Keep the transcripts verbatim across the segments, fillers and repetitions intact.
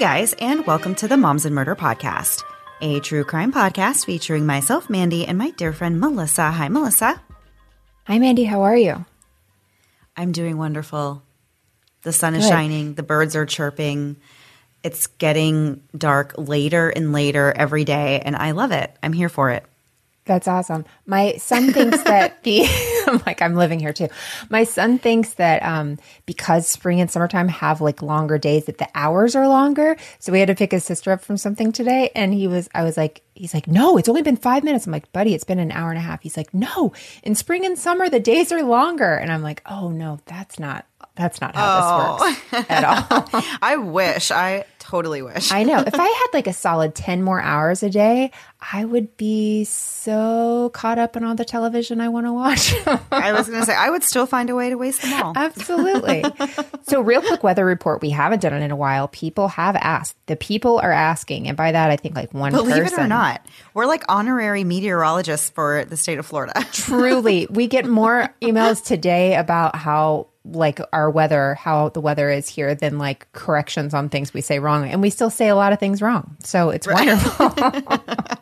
guys, and welcome to the Moms and Murder Podcast, a true crime podcast featuring myself, Mandy, and my dear friend, Melissa. Hi, Melissa. Hi, Mandy. How are you? I'm doing wonderful. The sun is Good. shining. The birds are chirping. It's getting dark later and later every day, and I love it. I'm here for it. That's awesome. My son thinks that the, I'm like, I'm living here too. My son thinks that um, because spring and summertime have like longer days, that the hours are longer. So we had to pick his sister up from something today. And he was, I was like, he's like, no, it's only been five minutes. I'm like, buddy, it's been an hour and a half. He's like, no, in spring and summer, the days are longer. And I'm like, oh no, that's not, that's not how Oh. this works at all. I wish. I totally wish. I know. If I had like a solid ten more hours a day, I would be so caught up in all the television I want to watch. I was going to say, I would still find a way to waste them all. Absolutely. So real quick weather report. We haven't done it in a while. People have asked. The people are asking. And by that, I think like one Believe person. it or not, we're like honorary meteorologists for the state of Florida. Truly. We get more emails today about how like our weather, how the weather is here than like corrections on things we say wrong. And we still say a lot of things wrong. So it's right. Wonderful.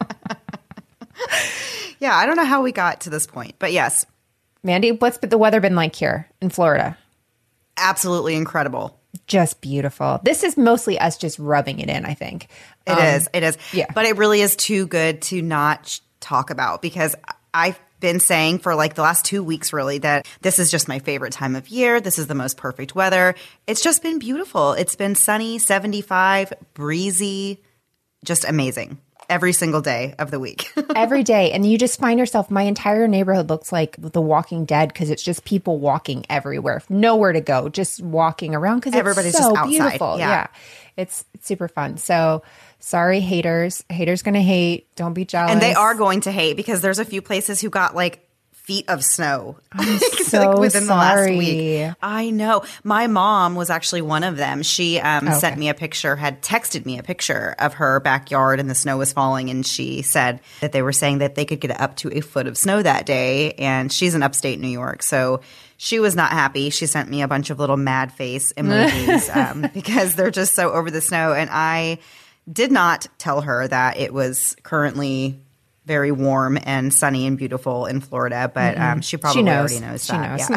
Yeah, I don't know how we got to this point, but yes. Mandy, what's the weather been like here in Florida? Absolutely incredible. Just beautiful. This is mostly us just rubbing it in, I think. It um, is. It is. Yeah. But it really is too good to not sh- talk about, because I've been saying for like the last two weeks really that this is just my favorite time of year. This is the most perfect weather. It's just been beautiful. It's been sunny, seventy-five, breezy, just amazing every single day of the week. Every day. And you just find yourself, my entire neighborhood looks like The Walking Dead because it's just people walking everywhere. Nowhere to go, just walking around because Everybody's it's so just outside. beautiful. Yeah. yeah. It's, it's super fun. So sorry, haters. Haters going to hate. Don't be jealous. And they are going to hate because there's a few places who got like feet of snow I'm so like within the last sorry. week. I know. My mom was actually one of them. She um, Okay. sent me a picture, had texted me a picture of her backyard and the snow was falling. And she said that they were saying that they could get up to a foot of snow that day. And she's in upstate New York. So she was not happy. She sent me a bunch of little mad face emojis um, because they're just so over the snow. And I did not tell her that it was currently very warm and sunny and beautiful in Florida, but um, she probably She knows. already knows She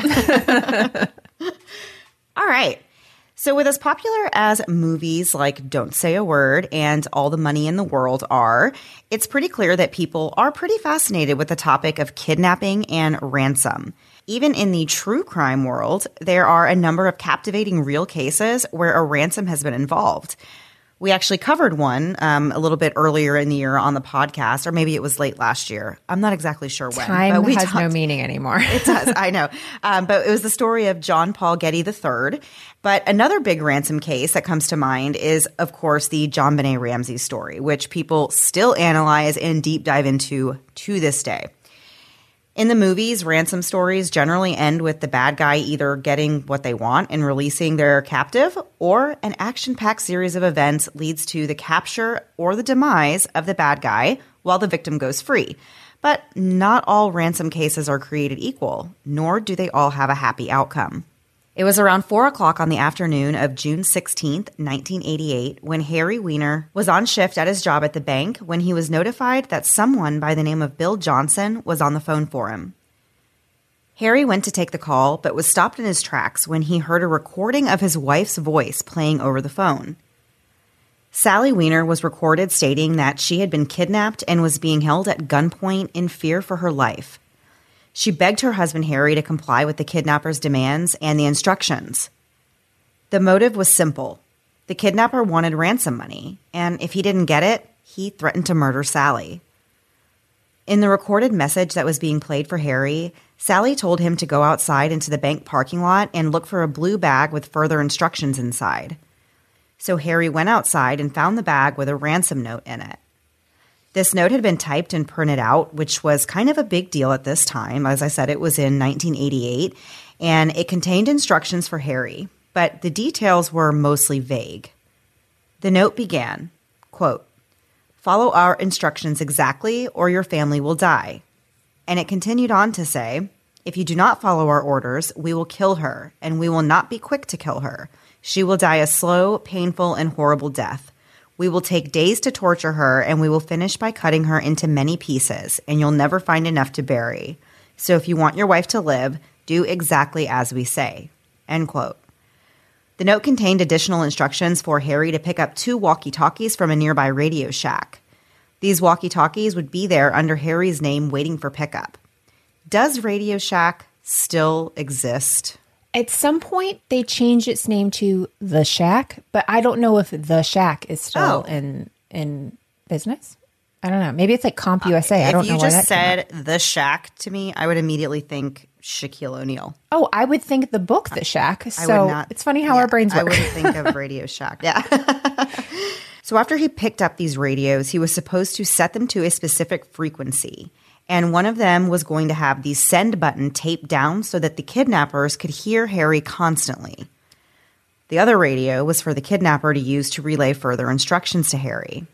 that. knows. Yeah. All right. So with as popular as movies like Don't Say a Word and All the Money in the World are, it's pretty clear that people are pretty fascinated with the topic of kidnapping and ransom. Even in the true crime world, there are a number of captivating real cases where a ransom has been involved. We actually covered one um, a little bit earlier in the year on the podcast, or maybe it was late last year. I'm not exactly sure when. Time but we has talked- no meaning anymore. It does, I know. Um, but it was the story of John Paul Getty the third. But another big ransom case that comes to mind is, of course, the JonBenet Ramsey story, which people still analyze and deep dive into to this day. In the movies, ransom stories generally end with the bad guy either getting what they want and releasing their captive, or an action-packed series of events leads to the capture or the demise of the bad guy while the victim goes free. But not all ransom cases are created equal, nor do they all have a happy outcome. It was around four o'clock on the afternoon of June sixteenth, nineteen eighty-eight, when Harry Weiner was on shift at his job at the bank when he was notified that someone by the name of Bill Johnson was on the phone for him. Harry went to take the call, but was stopped in his tracks when he heard a recording of his wife's voice playing over the phone. Sally Weiner was recorded stating that she had been kidnapped and was being held at gunpoint in fear for her life. She begged her husband Harry to comply with the kidnapper's demands and the instructions. The motive was simple. The kidnapper wanted ransom money, and if he didn't get it, he threatened to murder Sally. In the recorded message that was being played for Harry, Sally told him to go outside into the bank parking lot and look for a blue bag with further instructions inside. So Harry went outside and found the bag with a ransom note in it. This note had been typed and printed out, which was kind of a big deal at this time. As I said, it was in nineteen eighty-eight, and it contained instructions for Harry, but the details were mostly vague. The note began, quote, "Follow our instructions exactly or your family will die." And it continued on to say, "If you do not follow our orders, we will kill her, and we will not be quick to kill her. She will die a slow, painful, and horrible death. We will take days to torture her, and we will finish by cutting her into many pieces, and you'll never find enough to bury. So if you want your wife to live, do exactly as we say." End quote. The note contained additional instructions for Harry to pick up two walkie-talkies from a nearby Radio Shack. These walkie-talkies would be there under Harry's name waiting for pickup. Does Radio Shack still exist? At some point, they changed its name to The Shack, but I don't know if The Shack is still Oh. in in business. I don't know. Maybe it's like CompUSA. I don't know If why you just that came up. said The Shack to me, I would immediately think Shaquille O'Neal. Oh, I would think the book The Shack. I So would not. it's funny how yeah, our brains I work. wouldn't think of Radio Shack. Yeah. So after he picked up these radios, he was supposed to set them to a specific frequency. And one of them was going to have the send button taped down so that the kidnappers could hear Harry constantly. The other radio was for the kidnapper to use to relay further instructions to Harry.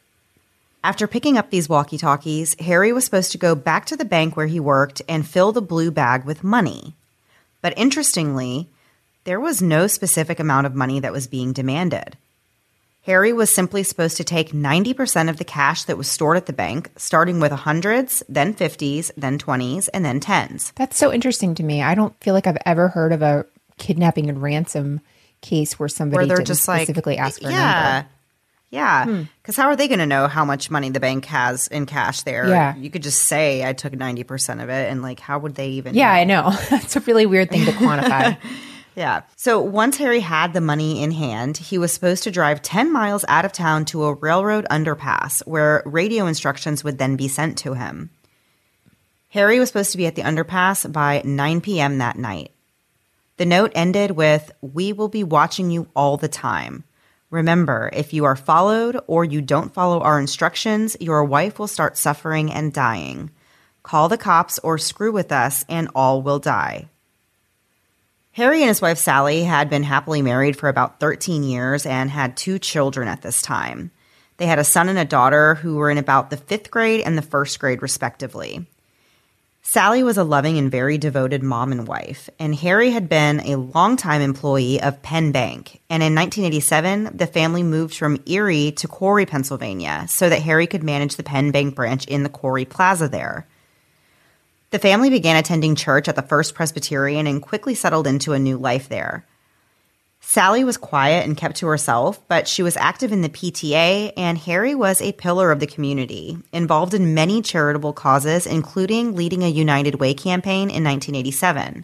After picking up these walkie-talkies, Harry was supposed to go back to the bank where he worked and fill the blue bag with money. But interestingly, there was no specific amount of money that was being demanded. Harry was simply supposed to take ninety percent of the cash that was stored at the bank, starting with hundreds, then fifties, then twenties, and then tens. That's so interesting to me. I don't feel like I've ever heard of a kidnapping and ransom case where somebody Where they're didn't just like, specifically ask for a yeah, number. yeah. Because how are they going to know how much money the bank has in cash there? Yeah. You could just say, I took ninety percent of it, and like, how would they even Yeah, know? I know. That's a really weird thing to quantify. Yeah. So once Harry had the money in hand, he was supposed to drive ten miles out of town to a railroad underpass where radio instructions would then be sent to him. Harry was supposed to be at the underpass by nine p.m. that night. The note ended with, "We will be watching you all the time. Remember, if you are followed or you don't follow our instructions, your wife will start suffering and dying. Call the cops or screw with us and all will die." Harry and his wife Sally had been happily married for about thirteen years and had two children at this time. They had a son and a daughter who were in about the fifth grade and the first grade, respectively. Sally was a loving and very devoted mom and wife, and Harry had been a longtime employee of Penn Bank. And in nineteen eighty-seven, the family moved from Erie to Corey, Pennsylvania, so that Harry could manage the Penn Bank branch in the Corey Plaza there. The family began attending church at the First Presbyterian and quickly settled into a new life there. Sally was quiet and kept to herself, but she was active in the P T A, and Harry was a pillar of the community, involved in many charitable causes, including leading a United Way campaign in nineteen eighty-seven.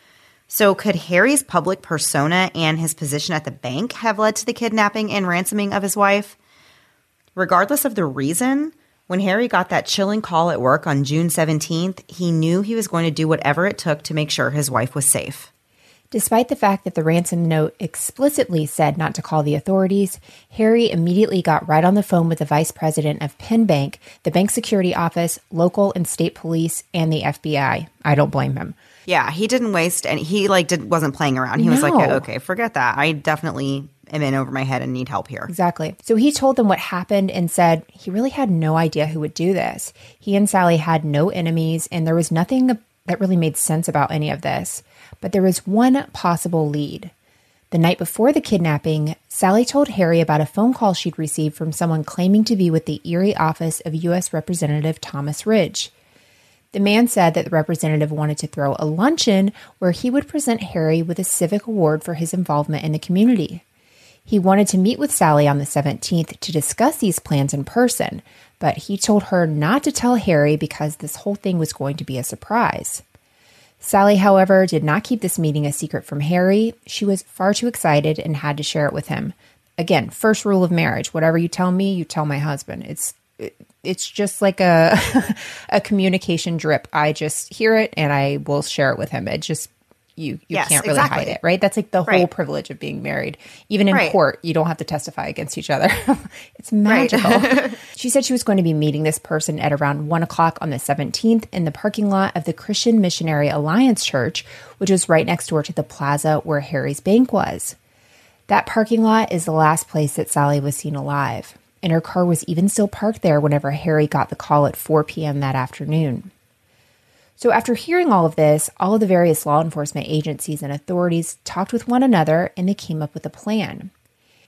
So could Harry's public persona and his position at the bank have led to the kidnapping and ransoming of his wife? Regardless of the reason, when Harry got that chilling call at work on June seventeenth, he knew he was going to do whatever it took to make sure his wife was safe. Despite the fact that the ransom note explicitly said not to call the authorities, Harry immediately got right on the phone with the vice president of Penn Bank, the bank security office, local and state police, and the F B I. I don't blame him. Yeah, he didn't waste any. He like didn't wasn't playing around. He was No. like, okay, forget that. I definitely am in over my head and need help here. Exactly. So he told them what happened and said he really had no idea who would do this. He and Sally had no enemies, and there was nothing that really made sense about any of this. But there was one possible lead. The night before the kidnapping, Sally told Harry about a phone call she'd received from someone claiming to be with the Erie office of U S Representative Thomas Ridge. The man said that the representative wanted to throw a luncheon where he would present Harry with a civic award for his involvement in the community. He wanted to meet with Sally on the seventeenth to discuss these plans in person, but he told her not to tell Harry because this whole thing was going to be a surprise. Sally, however, did not keep this meeting a secret from Harry. She was far too excited and had to share it with him. Again, first rule of marriage, whatever you tell me, you tell my husband. It's it's just like a a communication drip. I just hear it and I will share it with him. It just you you Yes, can't really exactly. hide it, right? That's like the whole Right. privilege of being married. Even in Right. court, you don't have to testify against each other. It's magical. She said she was going to be meeting this person at around one o'clock on the seventeenth in the parking lot of the Christian Missionary Alliance Church, which was right next door to the plaza where Harry's bank was. That parking lot is the last place that Sally was seen alive, and her car was even still parked there whenever Harry got the call at four p.m. that afternoon. So after hearing all of this, all of the various law enforcement agencies and authorities talked with one another and they came up with a plan.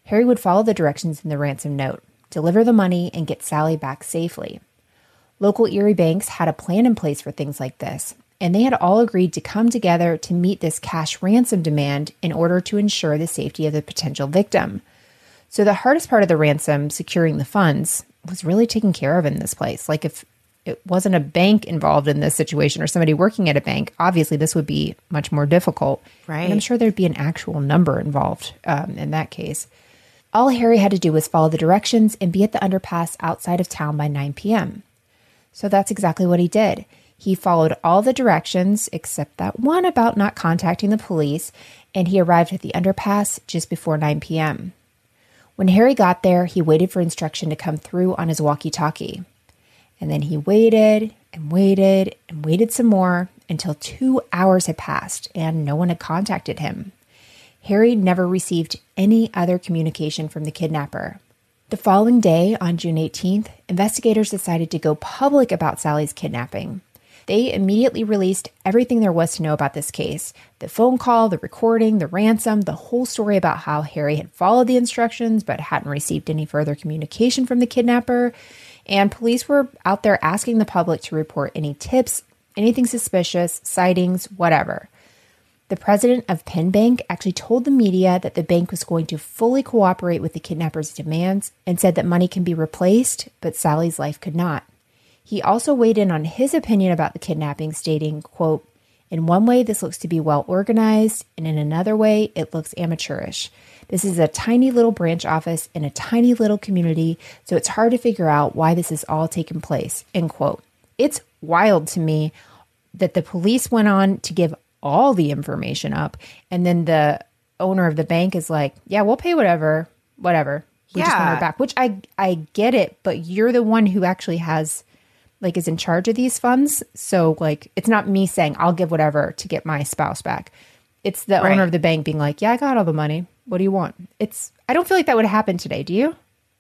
Harry would follow the directions in the ransom note, deliver the money, and get Sally back safely. Local Erie banks had a plan in place for things like this, and they had all agreed to come together to meet this cash ransom demand in order to ensure the safety of the potential victim. So the hardest part of the ransom, securing the funds, was really taken care of in this place. Like if it wasn't a bank involved in this situation or somebody working at a bank, obviously this would be much more difficult. Right. And I'm sure there'd be an actual number involved um, in that case. All Harry had to do was follow the directions and be at the underpass outside of town by nine p.m. So that's exactly what he did. He followed all the directions except that one about not contacting the police, and he arrived at the underpass just before nine p.m. When Harry got there, he waited for instruction to come through on his walkie-talkie. And then he waited and waited and waited some more until two hours had passed and no one had contacted him. Harry never received any other communication from the kidnapper. The following day, on June eighteenth, investigators decided to go public about Sally's kidnapping. They immediately released everything there was to know about this case. The phone call, the recording, the ransom, the whole story about how Harry had followed the instructions but hadn't received any further communication from the kidnapper. And police were out there asking the public to report any tips, anything suspicious, sightings, whatever. The president of Penn Bank actually told the media that the bank was going to fully cooperate with the kidnapper's demands and said that money can be replaced, but Sally's life could not. He also weighed in on his opinion about the kidnapping, stating, quote, "In one way, this looks to be well organized, and in another way, it looks amateurish. This is a tiny little branch office in a tiny little community, so it's hard to figure out why this has all taken place," end quote. It's wild to me that the police went on to give all the information up, and then the owner of the bank is like, yeah, we'll pay whatever, whatever. We yeah. just want her back, which I, I get it, but you're the one who actually has... like is in charge of these funds. So like, it's not me saying I'll give whatever to get my spouse back. It's the right. owner of the bank being like, yeah, I got all the money. What do you want? It's, I don't feel like that would happen today. Do you?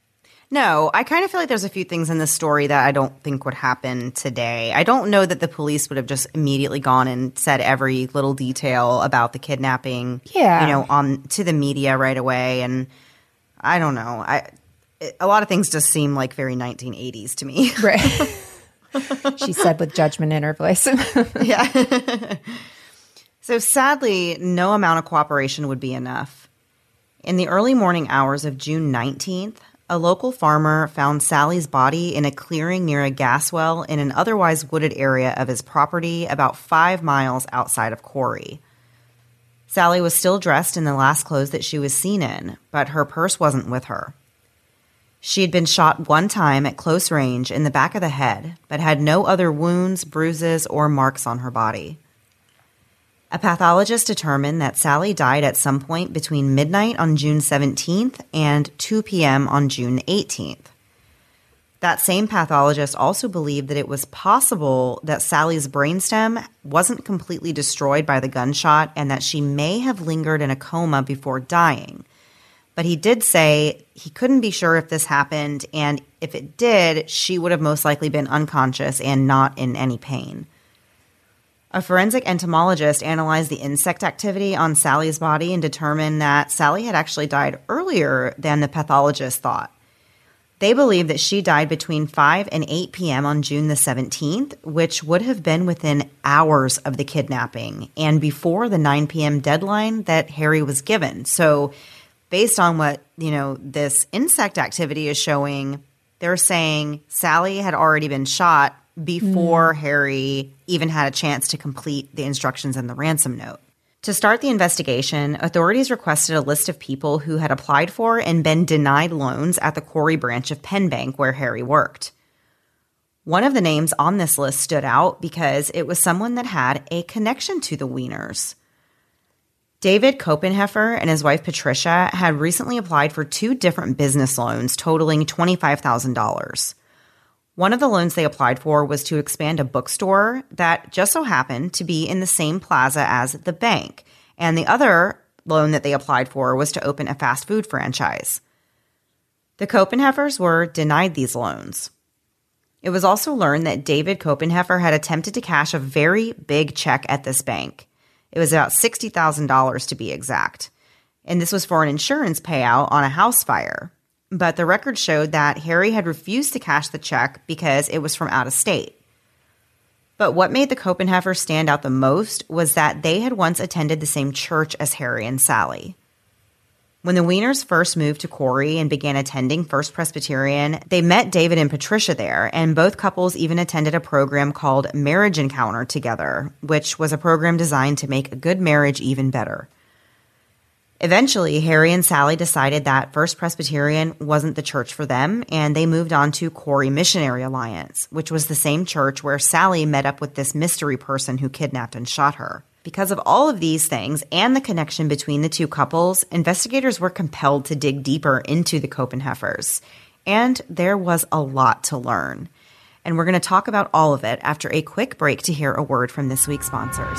No, I kind of feel like there's a few things in this story that I don't think would happen today. I don't know that the police would have just immediately gone and said every little detail about the kidnapping, yeah. you know, on to the media right away. And I don't know. I, it, a lot of things just seem like very nineteen eighties to me. Right. She said with judgment in her voice. Yeah. So sadly, no amount of cooperation would be enough. In the early morning hours of June nineteenth, a local farmer found Sally's body in a clearing near a gas well in an otherwise wooded area of his property about five miles outside of Corey. Sally was still dressed in the last clothes that she was seen in, but her purse wasn't with her. She had been shot one time at close range in the back of the head, but had no other wounds, bruises, or marks on her body. A pathologist determined that Sally died at some point between midnight on June seventeenth and two p.m. on June eighteenth. That same pathologist also believed that it was possible that Sally's brainstem wasn't completely destroyed by the gunshot and that she may have lingered in a coma before dying. But he did say he couldn't be sure if this happened, and if it did, she would have most likely been unconscious and not in any pain. A forensic entomologist analyzed the insect activity on Sally's body and determined that Sally had actually died earlier than the pathologist thought. They believe that she died between five and eight p.m. on June the seventeenth, which would have been within hours of the kidnapping and before the nine p.m. deadline that Harry was given. So based on what, you know, this insect activity is showing, they're saying Sally had already been shot before mm. Harry even had a chance to complete the instructions in the ransom note. To start the investigation, authorities requested a list of people who had applied for and been denied loans at the Corey branch of Penn Bank where Harry worked. One of the names on this list stood out because it was someone that had a connection to the Wieners. David Kopenheffer and his wife Patricia had recently applied for two different business loans totaling twenty-five thousand dollars. One of the loans they applied for was to expand a bookstore that just so happened to be in the same plaza as the bank, and the other loan that they applied for was to open a fast food franchise. The Kopenheffers were denied these loans. It was also learned that David Kopenheffer had attempted to cash a very big check at this bank. It was about sixty thousand dollars to be exact. And this was for an insurance payout on a house fire. But the record showed that Harry had refused to cash the check because it was from out of state. But what made the Copenheffers stand out the most was that they had once attended the same church as Harry and Sally. When the Wieners first moved to Corey and began attending First Presbyterian, they met David and Patricia there, and both couples even attended a program called Marriage Encounter together, which was a program designed to make a good marriage even better. Eventually, Harry and Sally decided that First Presbyterian wasn't the church for them, and they moved on to Corey Missionary Alliance, which was the same church where Sally met up with this mystery person who kidnapped and shot her. Because of all of these things and the connection between the two couples, investigators were compelled to dig deeper into the Copenheffers. And there was a lot to learn. And we're going to talk about all of it after a quick break to hear a word from this week's sponsors.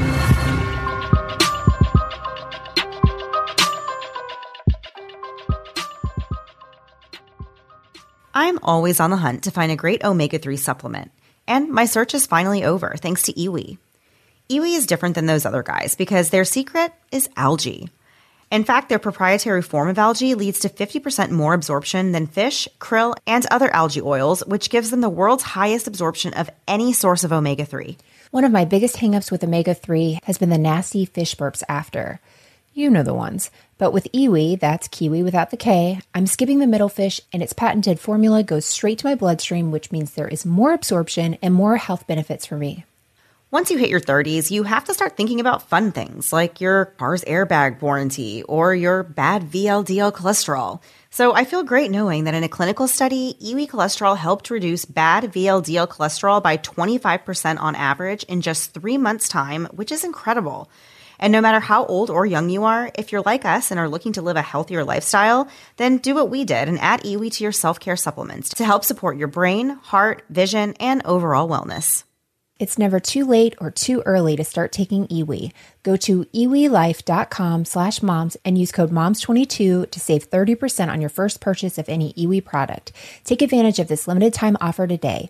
I'm always on the hunt to find a great omega three supplement. And my search is finally over, thanks to Iwi. Iwi is different than those other guys because their secret is algae. In fact, their proprietary form of algae leads to fifty percent more absorption than fish, krill, and other algae oils, which gives them the world's highest absorption of any source of omega three. One of my biggest hangups with omega three has been the nasty fish burps after. You know the ones. But with Iwi, that's kiwi without the K, I'm skipping the middle fish and its patented formula goes straight to my bloodstream, which means there is more absorption and more health benefits for me. Once you hit your thirties, you have to start thinking about fun things like your car's airbag warranty or your bad V L D L cholesterol. So I feel great knowing that in a clinical study, Iwi cholesterol helped reduce bad V L D L cholesterol by twenty-five percent on average in just three months' time, which is incredible. And no matter how old or young you are, if you're like us and are looking to live a healthier lifestyle, then do what we did and add Iwi to your self-care supplements to help support your brain, heart, vision, and overall wellness. It's never too late or too early to start taking Iwi. Go to iwilife.com slash moms and use code moms twenty-two to save thirty percent on your first purchase of any Iwi product. Take advantage of this limited time offer today.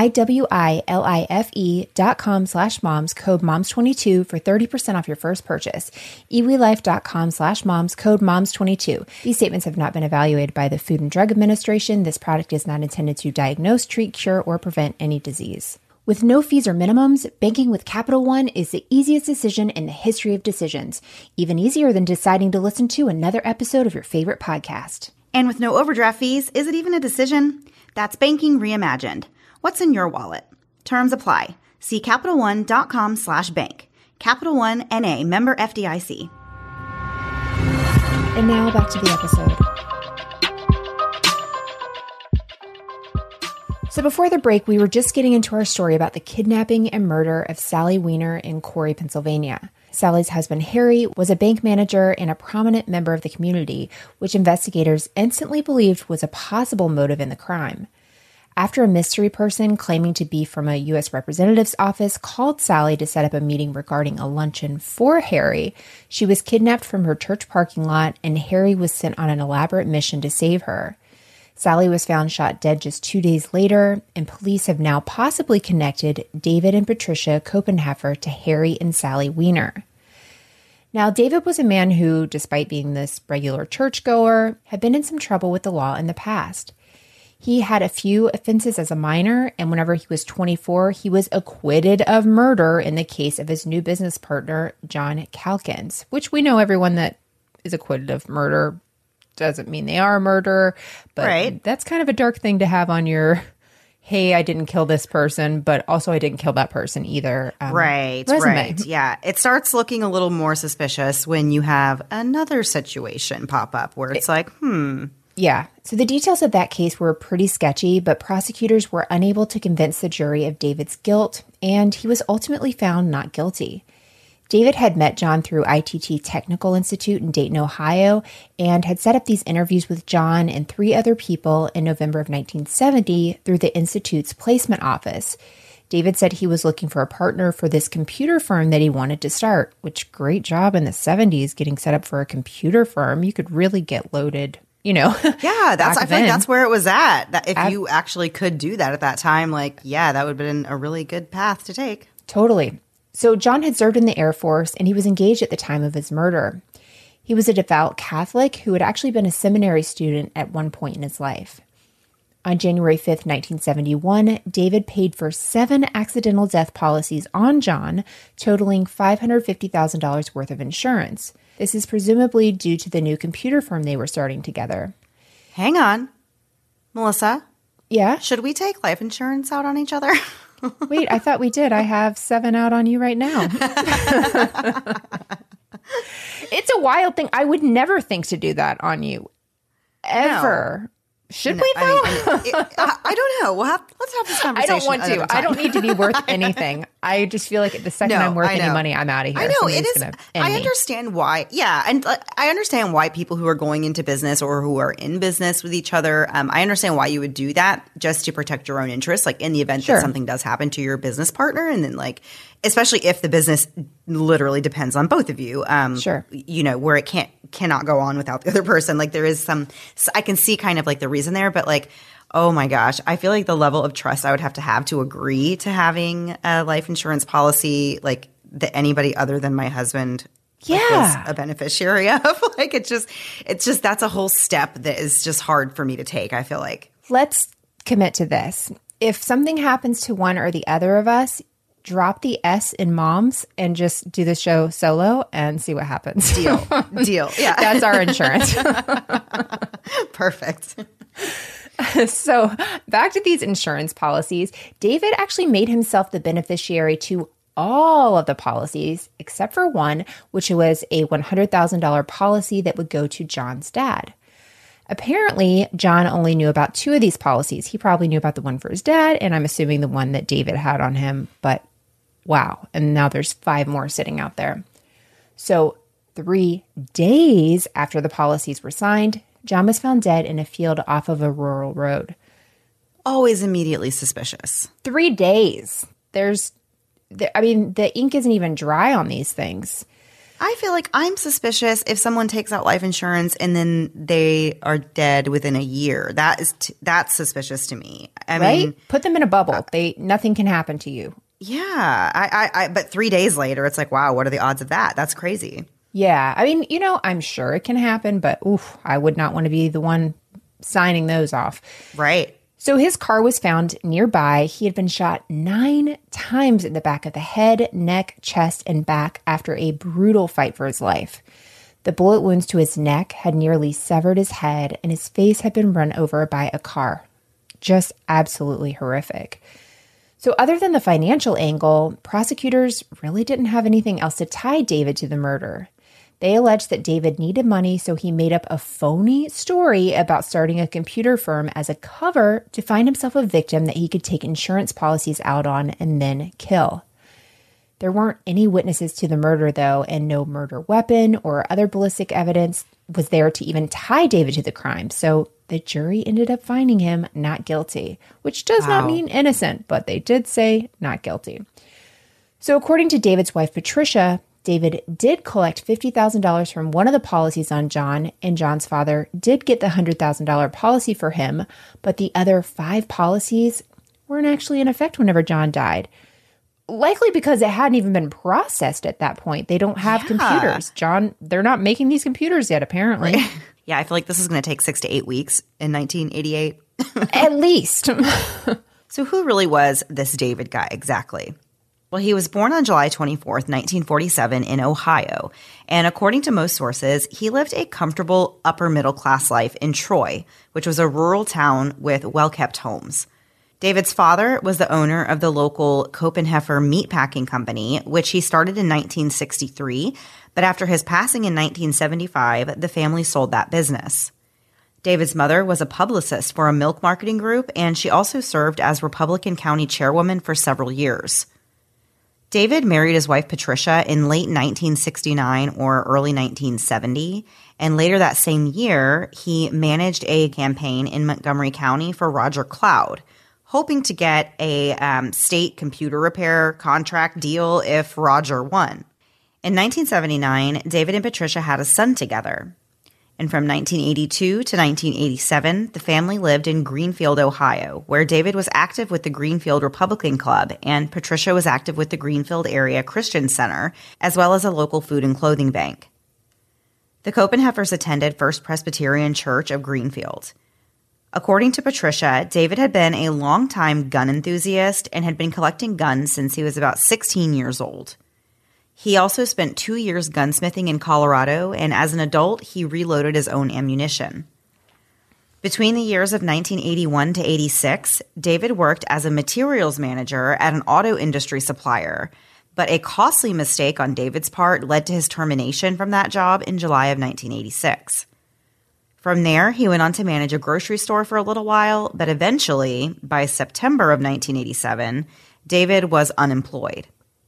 I-W-I-L-I-F-E dot com slash moms, code moms twenty-two for thirty percent off your first purchase. iwilife.com slash moms, code moms twenty-two. These statements have not been evaluated by the Food and Drug Administration. This product is not intended to diagnose, treat, cure, or prevent any disease. With no fees or minimums, banking with Capital One is the easiest decision in the history of decisions. Even easier than deciding to listen to another episode of your favorite podcast. And with no overdraft fees, is it even a decision? That's banking reimagined. What's in your wallet? Terms apply. See CapitalOne.com slash bank. Capital One N A, member F D I C. And now back to the episode. So before the break, we were just getting into our story about the kidnapping and murder of Sally Wiener in Corey, Pennsylvania. Sally's husband, Harry, was a bank manager and a prominent member of the community, which investigators instantly believed was a possible motive in the crime. After a mystery person claiming to be from a U S representative's office called Sally to set up a meeting regarding a luncheon for Harry, she was kidnapped from her church parking lot and Harry was sent on an elaborate mission to save her. Sally was found shot dead just two days later, and police have now possibly connected David and Patricia Copenheffer to Harry and Sally Wiener. Now, David was a man who, despite being this regular churchgoer, had been in some trouble with the law in the past. He had a few offenses as a minor, and whenever he was twenty-four, he was acquitted of murder in the case of his new business partner, John Calkins, which we know everyone that is acquitted of murder doesn't mean they are a murderer, but right. That's kind of a dark thing to have on your, hey, I didn't kill this person, but also I didn't kill that person either. Um, right, resume. right. Yeah. It starts looking a little more suspicious when you have another situation pop up where it's it, like, hmm. Yeah. So the details of that case were pretty sketchy, but prosecutors were unable to convince the jury of David's guilt, and he was ultimately found not guilty. David had met John through I T T Technical Institute in Dayton, Ohio, and had set up these interviews with John and three other people in November of nineteen seventy through the Institute's placement office. David said he was looking for a partner for this computer firm that he wanted to start, which great job in the seventies getting set up for a computer firm. You could really get loaded, you know. Yeah, that's I feel like that's where it was at. That if Ab- you actually could do that at that time, like, yeah, that would have been a really good path to take. Totally. So John had served in the Air Force, and he was engaged at the time of his murder. He was a devout Catholic who had actually been a seminary student at one point in his life. On January fifth, nineteen seventy-one, David paid for seven accidental death policies on John, totaling five hundred fifty thousand dollars worth of insurance. This is presumably due to the new computer firm they were starting together. Hang on. Melissa? Yeah? Should we take life insurance out on each other? Wait, I thought we did. I have seven out on you right now. It's a wild thing. I would never think to do that on you. Ever. No. Should no, we, though? I, mean, I, mean, it, I, I don't know. We'll have, let's have this conversation. I don't want to. I don't need to be worth anything. I just feel like the second no, I'm worth any money, I'm out of here. I know. It is. I understand me. why. Yeah. And uh, I understand why people who are going into business or who are in business with each other, um, I understand why you would do that just to protect your own interests. Like in the event sure. that something does happen to your business partner. And then like, especially if the business literally depends on both of you. Um, sure. You know, where it can't, cannot go on without the other person. Like there is some, I can see kind of like the reason there, but like, oh my gosh, I feel like the level of trust I would have to have to agree to having a life insurance policy, like that anybody other than my husband yeah. like, was a beneficiary of. Like it's just, it's just, that's a whole step that is just hard for me to take, I feel like. Let's commit to this. If something happens to one or the other of us, drop the S in moms and just do the show solo and see what happens. Deal. Deal. Yeah. That's our insurance. Perfect. So back to these insurance policies, David actually made himself the beneficiary to all of the policies except for one, which was a one hundred thousand dollars policy that would go to John's dad. Apparently, John only knew about two of these policies. He probably knew about the one for his dad, and I'm assuming the one that David had on him, but wow. And now there's five more sitting out there. So three days after the policies were signed, John was found dead in a field off of a rural road. Always immediately suspicious. Three days. There's, I mean, the ink isn't even dry on these things. I feel like I'm suspicious if someone takes out life insurance and then they are dead within a year. That is t- that's suspicious to me. I right? mean, put them in a bubble. Uh, they nothing can happen to you. Yeah, I, I, I, but three days later, it's like, wow, what are the odds of that? That's crazy. Yeah, I mean, you know, I'm sure it can happen, but oof, I would not want to be the one signing those off. Right. So his car was found nearby. He had been shot nine times in the back of the head, neck, chest, and back after a brutal fight for his life. The bullet wounds to his neck had nearly severed his head, and his face had been run over by a car. Just absolutely horrific. So other than the financial angle, prosecutors really didn't have anything else to tie David to the murder. They alleged that David needed money, so he made up a phony story about starting a computer firm as a cover to find himself a victim that he could take insurance policies out on and then kill. There weren't any witnesses to the murder, though, and no murder weapon or other ballistic evidence was there to even tie David to the crime. So the jury ended up finding him not guilty, which does wow. not mean innocent, but they did say not guilty. So according to David's wife, Patricia, David did collect fifty thousand dollars from one of the policies on John, and John's father did get the one hundred thousand dollars policy for him, but the other five policies weren't actually in effect whenever John died. Likely because it hadn't even been processed at that point. They don't have yeah. computers. John, they're not making these computers yet, apparently. Right. Yeah, I feel like this is going to take six to eight weeks in nineteen eighty-eight. At least. So who really was this David guy exactly? Well, he was born on July twenty-fourth, nineteen forty-seven in Ohio. And according to most sources, he lived a comfortable upper-middle-class life in Troy, which was a rural town with well-kept homes. David's father was the owner of the local Copenheffer meatpacking company, which he started in nineteen sixty-three. But after his passing in nineteen seventy-five, the family sold that business. David's mother was a publicist for a milk marketing group, and she also served as Republican County chairwoman for several years. David married his wife Patricia in late nineteen sixty-nine or early nineteen seventy, and later that same year, he managed a campaign in Montgomery County for Roger Cloud, hoping to get a um, state computer repair contract deal if Roger won. In nineteen seventy-nine, David and Patricia had a son together. And from nineteen eighty-two to nineteen eighty-seven, the family lived in Greenfield, Ohio, where David was active with the Greenfield Republican Club and Patricia was active with the Greenfield Area Christian Center, as well as a local food and clothing bank. The Copenheffers attended First Presbyterian Church of Greenfield. According to Patricia, David had been a longtime gun enthusiast and had been collecting guns since he was about sixteen years old. He also spent two years gunsmithing in Colorado, and as an adult, he reloaded his own ammunition. Between the years of nineteen eighty-one to eighty-six, David worked as a materials manager at an auto industry supplier, but a costly mistake on David's part led to his termination from that job in July of nineteen eighty-six. From there, he went on to manage a grocery store for a little while, but eventually, by September of nineteen eighty-seven, David was unemployed.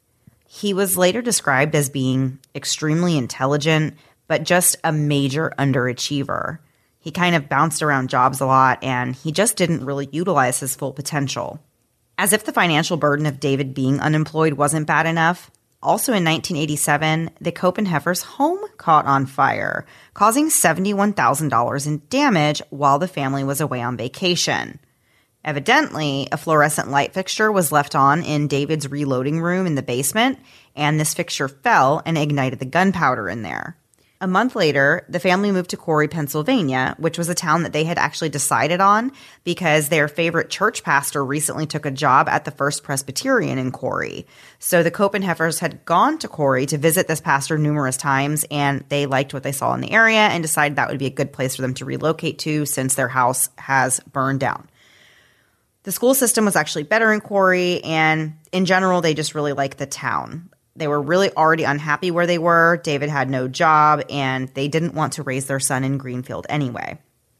He was later described as being extremely intelligent, but just a major underachiever. He kind of bounced around jobs a lot, and he just didn't really utilize his full potential. As if the financial burden of David being unemployed wasn't bad enough, also in nineteen eighty-seven, the Copenheffers' home caught on fire, causing seventy-one thousand dollars in damage while the family was away on vacation. Evidently, a fluorescent light fixture was left on in David's reloading room in the basement, and this fixture fell and ignited the gunpowder in there. A month later, the family moved to Corry, Pennsylvania, which was a town that they had actually decided on because their favorite church pastor recently took a job at the First Presbyterian in Corry. So the Copenheffers had gone to Corry to visit this pastor numerous times, and they liked what they saw in the area and decided that would be a good place for them to relocate to since their house has burned down. The school system was actually better in Corry, and in general, they just really liked the town. They were really already unhappy where they were. David had no job, and they didn't want to raise their son in Greenfield anyway.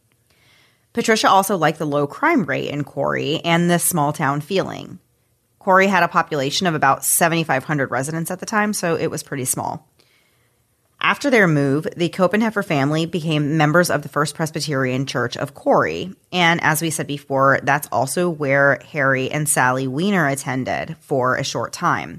Patricia also liked the low crime rate in Corry and the small town feeling. Corry had a population of about seventy-five hundred residents at the time, so it was pretty small. After their move, the Copenheffer family became members of the First Presbyterian Church of Corry, and as we said before, that's also where Harry and Sally Weiner attended for a short time.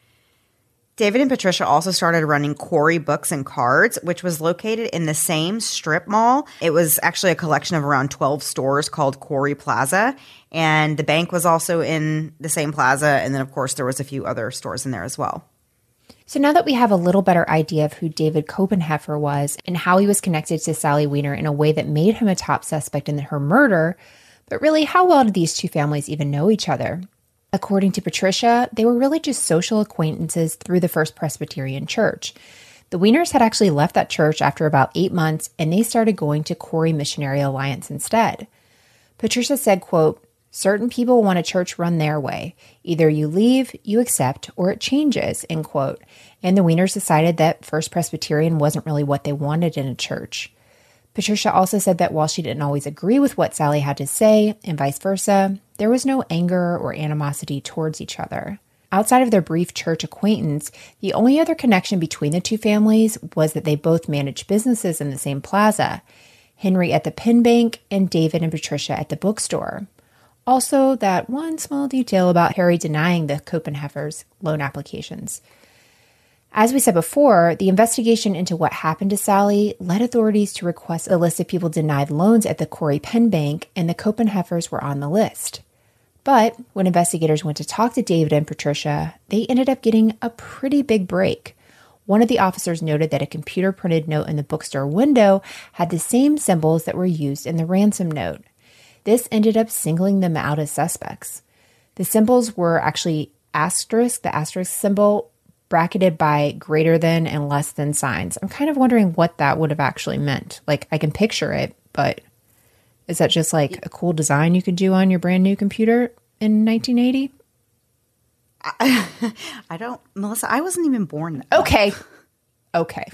David and Patricia also started running Corry Books and Cards, which was located in the same strip mall. It was actually a collection of around twelve stores called Corry Plaza, and the bank was also in the same plaza, and then, of course, there was a few other stores in there as well. So now that we have a little better idea of who David Copenheffer was and how he was connected to Sally Weiner in a way that made him a top suspect in her murder, but really, how well did these two families even know each other? According to Patricia, they were really just social acquaintances through the First Presbyterian Church. The Weiners had actually left that church after about eight months, and they started going to Corry Missionary Alliance instead. Patricia said, quote, "Certain people want a church run their way. Either you leave, you accept, or it changes," end quote. And the Weiners decided that First Presbyterian wasn't really what they wanted in a church. Patricia also said that while she didn't always agree with what Sally had to say, and vice versa, there was no anger or animosity towards each other. Outside of their brief church acquaintance, the only other connection between the two families was that they both managed businesses in the same plaza, Henry at the Penn Bank and David and Patricia at the bookstore. Also, that one small detail about Harry denying the Copenheffers' loan applications. As we said before, the investigation into what happened to Sally led authorities to request a list of people denied loans at the Corry Penn Bank, and the Copenheffers were on the list. But when investigators went to talk to David and Patricia, they ended up getting a pretty big break. One of the officers noted that a computer-printed note in the bookstore window had the same symbols that were used in the ransom note. This ended up singling them out as suspects. The symbols were actually asterisk, the asterisk symbol, bracketed by greater than and less than signs. I'm kind of wondering what that would have actually meant. Like, I can picture it, but is that just like a cool design you could do on your brand new computer in nineteen eighty? I, I don't, Melissa, I wasn't even born then. Okay. Okay.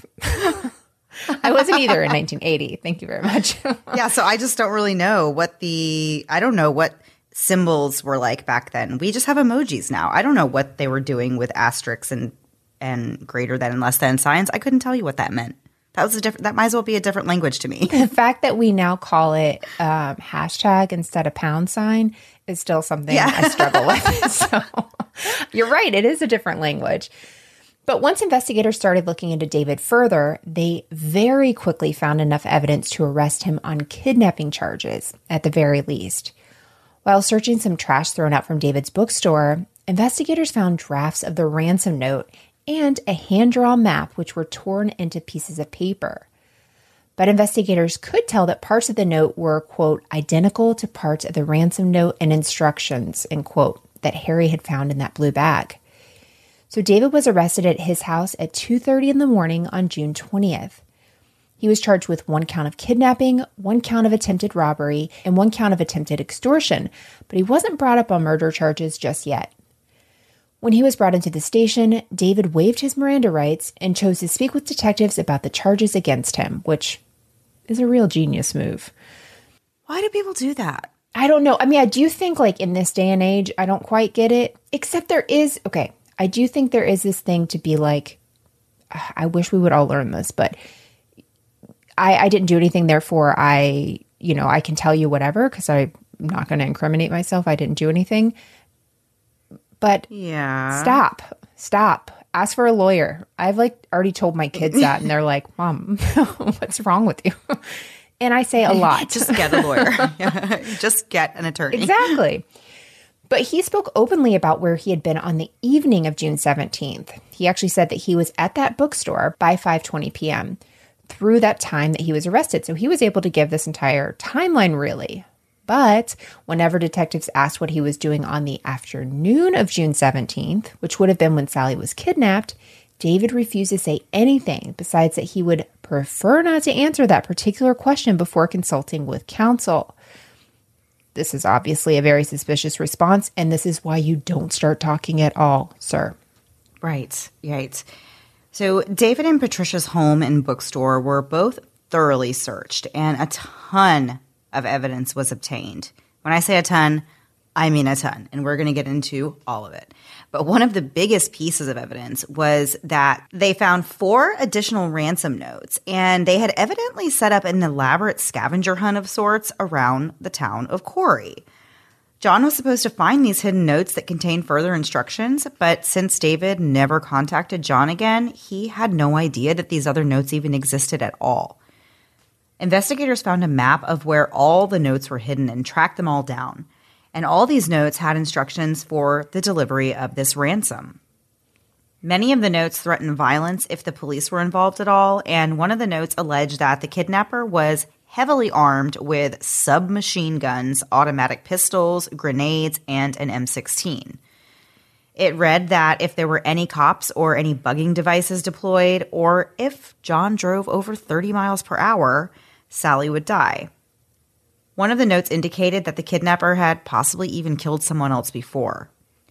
I wasn't either in nineteen eighty. Thank you very much. Yeah, so I just don't really know what the, I don't know what symbols were like back then. We just have emojis now. I don't know what they were doing with asterisks and and greater than and less than signs. I couldn't tell you what that meant. That was a different. That might as well be a different language to me. The fact that we now call it um, hashtag instead of pound sign is still something yeah. I struggle with. So you're right. It is a different language. But once investigators started looking into David further, they very quickly found enough evidence to arrest him on kidnapping charges, at the very least. While searching some trash thrown out from David's bookstore, investigators found drafts of the ransom note and a hand-drawn map which were torn into pieces of paper. But investigators could tell that parts of the note were, quote, identical to parts of the ransom note and instructions, end quote, that Harry had found in that blue bag. So David was arrested at his house at two thirty in the morning on June twentieth. He was charged with one count of kidnapping, one count of attempted robbery, and one count of attempted extortion, but he wasn't brought up on murder charges just yet. When he was brought into the station, David waived his Miranda rights and chose to speak with detectives about the charges against him, which is a real genius move. Why do people do that? I don't know. I mean, I do think like in this day and age, I don't quite get it, except there is, okay, I do think there is this thing to be like, I wish we would all learn this, but I, I didn't do anything. Therefore, I, you know, I can tell you whatever because I'm not going to incriminate myself. I didn't do anything. But yeah, stop, stop. Ask for a lawyer. I've like already told my kids that and they're like, Mom, what's wrong with you? And I say a lot. Just get a lawyer. Just get an attorney. Exactly. But he spoke openly about where he had been on the evening of June seventeenth. He actually said that he was at that bookstore by five twenty p.m. through that time that he was arrested. So he was able to give this entire timeline, really. But whenever detectives asked what he was doing on the afternoon of June seventeenth, which would have been when Sally was kidnapped, David refused to say anything besides that he would prefer not to answer that particular question before consulting with counsel. This is obviously a very suspicious response, and this is why you don't start talking at all, sir. Right, right. So David and Patricia's home and bookstore were both thoroughly searched, and a ton of evidence was obtained. When I say a ton, I mean a ton, and we're going to get into all of it. But one of the biggest pieces of evidence was that they found four additional ransom notes, and they had evidently set up an elaborate scavenger hunt of sorts around the town of Corey. John was supposed to find these hidden notes that contained further instructions, but since David never contacted John again, he had no idea that these other notes even existed at all. Investigators found a map of where all the notes were hidden and tracked them all down. And all these notes had instructions for the delivery of this ransom. Many of the notes threatened violence if the police were involved at all, and one of the notes alleged that the kidnapper was heavily armed with submachine guns, automatic pistols, grenades, and an M sixteen. It read that if there were any cops or any bugging devices deployed, or if John drove over thirty miles per hour, Sally would die. One of the notes indicated that the kidnapper had possibly even killed someone else before.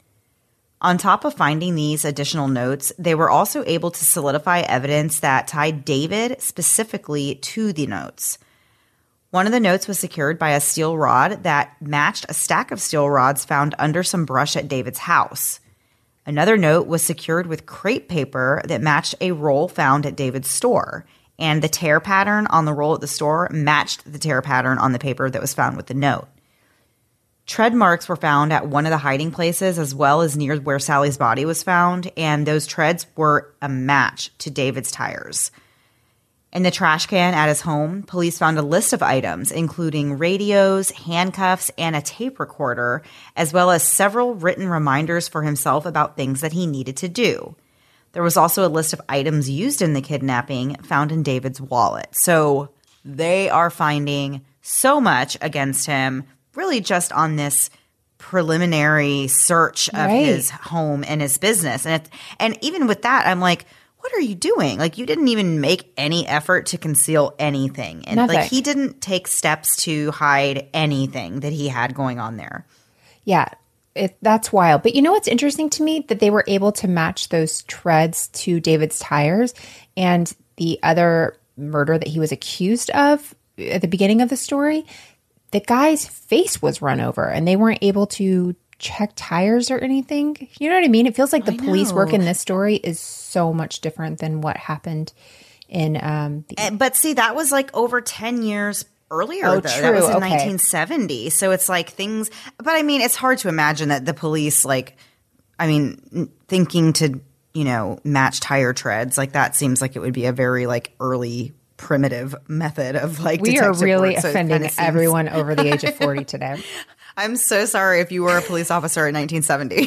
On top of finding these additional notes, they were also able to solidify evidence that tied David specifically to the notes. One of the notes was secured by a steel rod that matched a stack of steel rods found under some brush at David's house. Another note was secured with crepe paper that matched a roll found at David's store. And the tear pattern on the roll at the store matched the tear pattern on the paper that was found with the note. Tread marks were found at one of the hiding places as well as near where Sally's body was found, and those treads were a match to David's tires. In the trash can at his home, police found a list of items, including radios, handcuffs, and a tape recorder, as well as several written reminders for himself about things that he needed to do. There was also a list of items used in the kidnapping found in David's wallet. So they are finding so much against him, really just on this preliminary search of right. his home and his business. And it, and even with that, I'm like, what are you doing? Like, you didn't even make any effort to conceal anything. And Nothing. like, he didn't take steps to hide anything that he had going on there. Yeah. It, that's wild. But you know what's interesting to me? That they were able to match those treads to David's tires, and the other murder that he was accused of at the beginning of the story, the guy's face was run over and they weren't able to check tires or anything. You know what I mean? It feels like the I police know. work in this story is so much different than what happened in um the- And- But see, that was like over ten years earlier, Oh, though. That true. was in Okay. nineteen seventy. So it's like things – but, I mean, it's hard to imagine that the police, like – I mean, thinking to, you know, match tire treads, like that seems like it would be a very, like, early primitive method of, like, we are detective really work. So it offending kinda seems- everyone over the age of forty today. I'm so sorry if you were a police officer in nineteen seventy.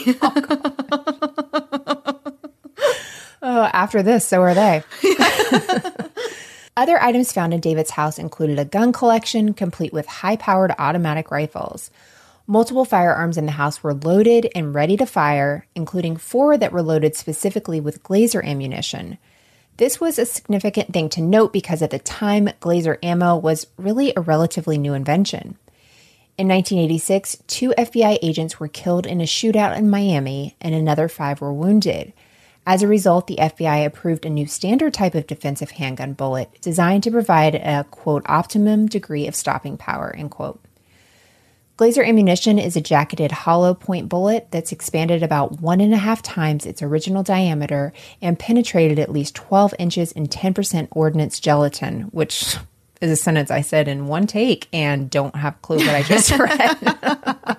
Oh, after this, so are they. Other items found in David's house included a gun collection complete with high-powered automatic rifles. Multiple firearms in the house were loaded and ready to fire, including four that were loaded specifically with Glaser ammunition. This was a significant thing to note because at the time, Glaser ammo was really a relatively new invention. In nineteen eighty-six, two F B I agents were killed in a shootout in Miami, and another five were wounded. As a result, the F B I approved a new standard type of defensive handgun bullet designed to provide a, quote, optimum degree of stopping power, end quote. Glaser ammunition is a jacketed hollow point bullet that's expanded about one and a half times its original diameter and penetrated at least twelve inches in ten percent ordnance gelatin, which is a sentence I said in one take and don't have a clue what I just read.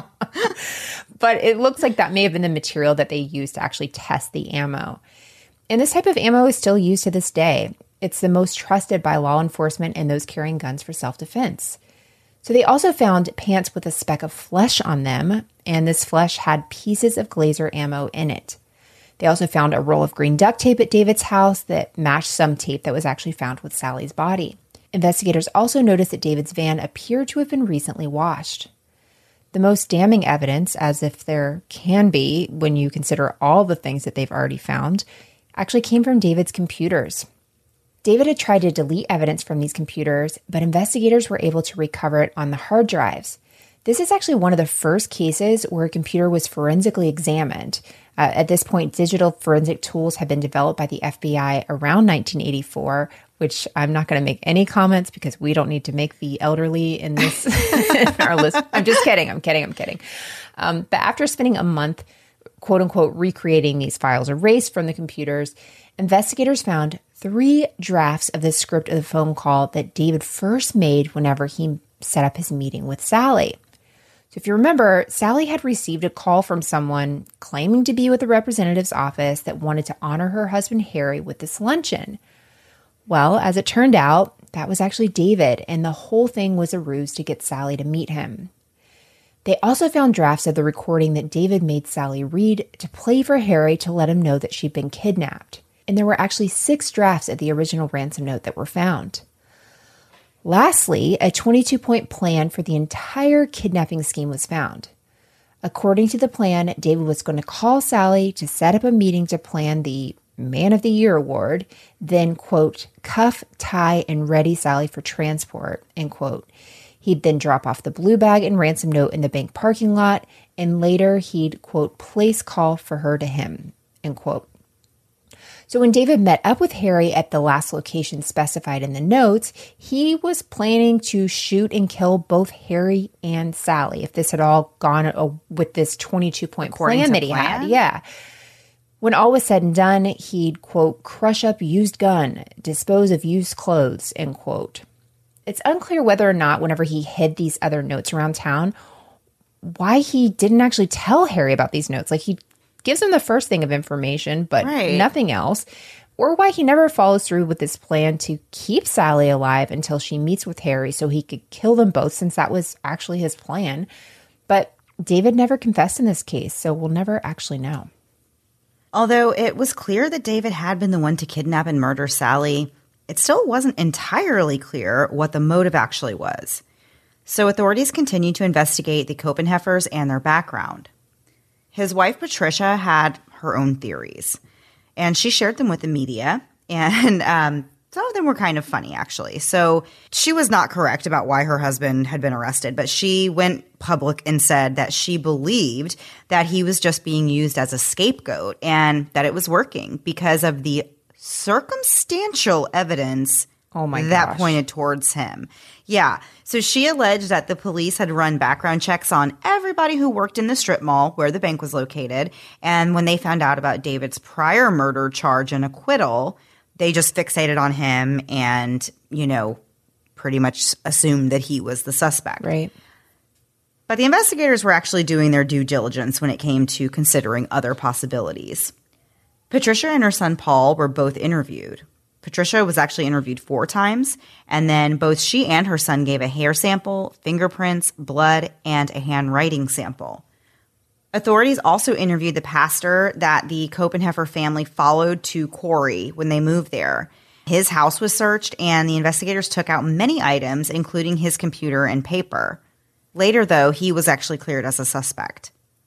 But it looks like that may have been the material that they used to actually test the ammo. And this type of ammo is still used to this day. It's the most trusted by law enforcement and those carrying guns for self-defense. So they also found pants with a speck of flesh on them, and this flesh had pieces of Glaser ammo in it. They also found a roll of green duct tape at David's house that matched some tape that was actually found with Sally's body. Investigators also noticed that David's van appeared to have been recently washed. The most damning evidence, as if there can be when you consider all the things that they've already found, actually came from David's computers. David had tried to delete evidence from these computers, but investigators were able to recover it on the hard drives. This is actually one of the first cases where a computer was forensically examined. Uh, at this point, digital forensic tools had been developed by the F B I around nineteen eighty-four, which I'm not going to make any comments because we don't need to make the elderly in this in our list. I'm just kidding. I'm kidding. I'm kidding. Um, but after spending a month, quote unquote, recreating these files erased from the computers, investigators found three drafts of the script of the phone call that David first made whenever he set up his meeting with Sally. So if you remember, Sally had received a call from someone claiming to be with the representative's office that wanted to honor her husband Harry with this luncheon. Well, as it turned out, that was actually David, and the whole thing was a ruse to get Sally to meet him. They also found drafts of the recording that David made Sally read to play for Harry to let him know that she'd been kidnapped. And there were actually six drafts of the original ransom note that were found. Lastly, a twenty-two point plan for the entire kidnapping scheme was found. According to the plan, David was going to call Sally to set up a meeting to plan the Man of the Year award, then, quote, cuff, tie, and ready Sally for transport, end quote. He'd then drop off the blue bag and ransom note in the bank parking lot, and later he'd, quote, place call for her to him, end quote. So when David met up with Harry at the last location specified in the notes, he was planning to shoot and kill both Harry and Sally if this had all gone uh, with this twenty-two point plan that he plan? had. Yeah. When all was said and done, he'd, quote, crush up used gun, dispose of used clothes, end quote. It's unclear whether or not whenever he hid these other notes around town, why he didn't actually tell Harry about these notes. Like, he gives him the first thing of information, but right. nothing else. Or why he never follows through with this plan to keep Sally alive until she meets with Harry so he could kill them both, since that was actually his plan. But David never confessed in this case, so we'll never actually know. Although it was clear that David had been the one to kidnap and murder Sally, it still wasn't entirely clear what the motive actually was. So authorities continued to investigate the Copenheffers and their background. His wife, Patricia, had her own theories, and she shared them with the media, and um, some of them were kind of funny, actually. So she was not correct about why her husband had been arrested, but she went public and said that she believed that he was just being used as a scapegoat and that it was working because of the circumstantial evidence oh my that gosh. pointed towards him. Yeah. So she alleged that the police had run background checks on everybody who worked in the strip mall where the bank was located. And when they found out about David's prior murder charge and acquittal, they just fixated on him and, you know, pretty much assumed that he was the suspect. Right. But the investigators were actually doing their due diligence when it came to considering other possibilities. Patricia and her son Paul were both interviewed. Patricia was actually interviewed four times, and then both she and her son gave a hair sample, fingerprints, blood, and a handwriting sample. Authorities also interviewed the pastor that the Copenheffer family followed to Quarry when they moved there. His house was searched, and the investigators took out many items, including his computer and paper. Later, though, he was actually cleared as a suspect.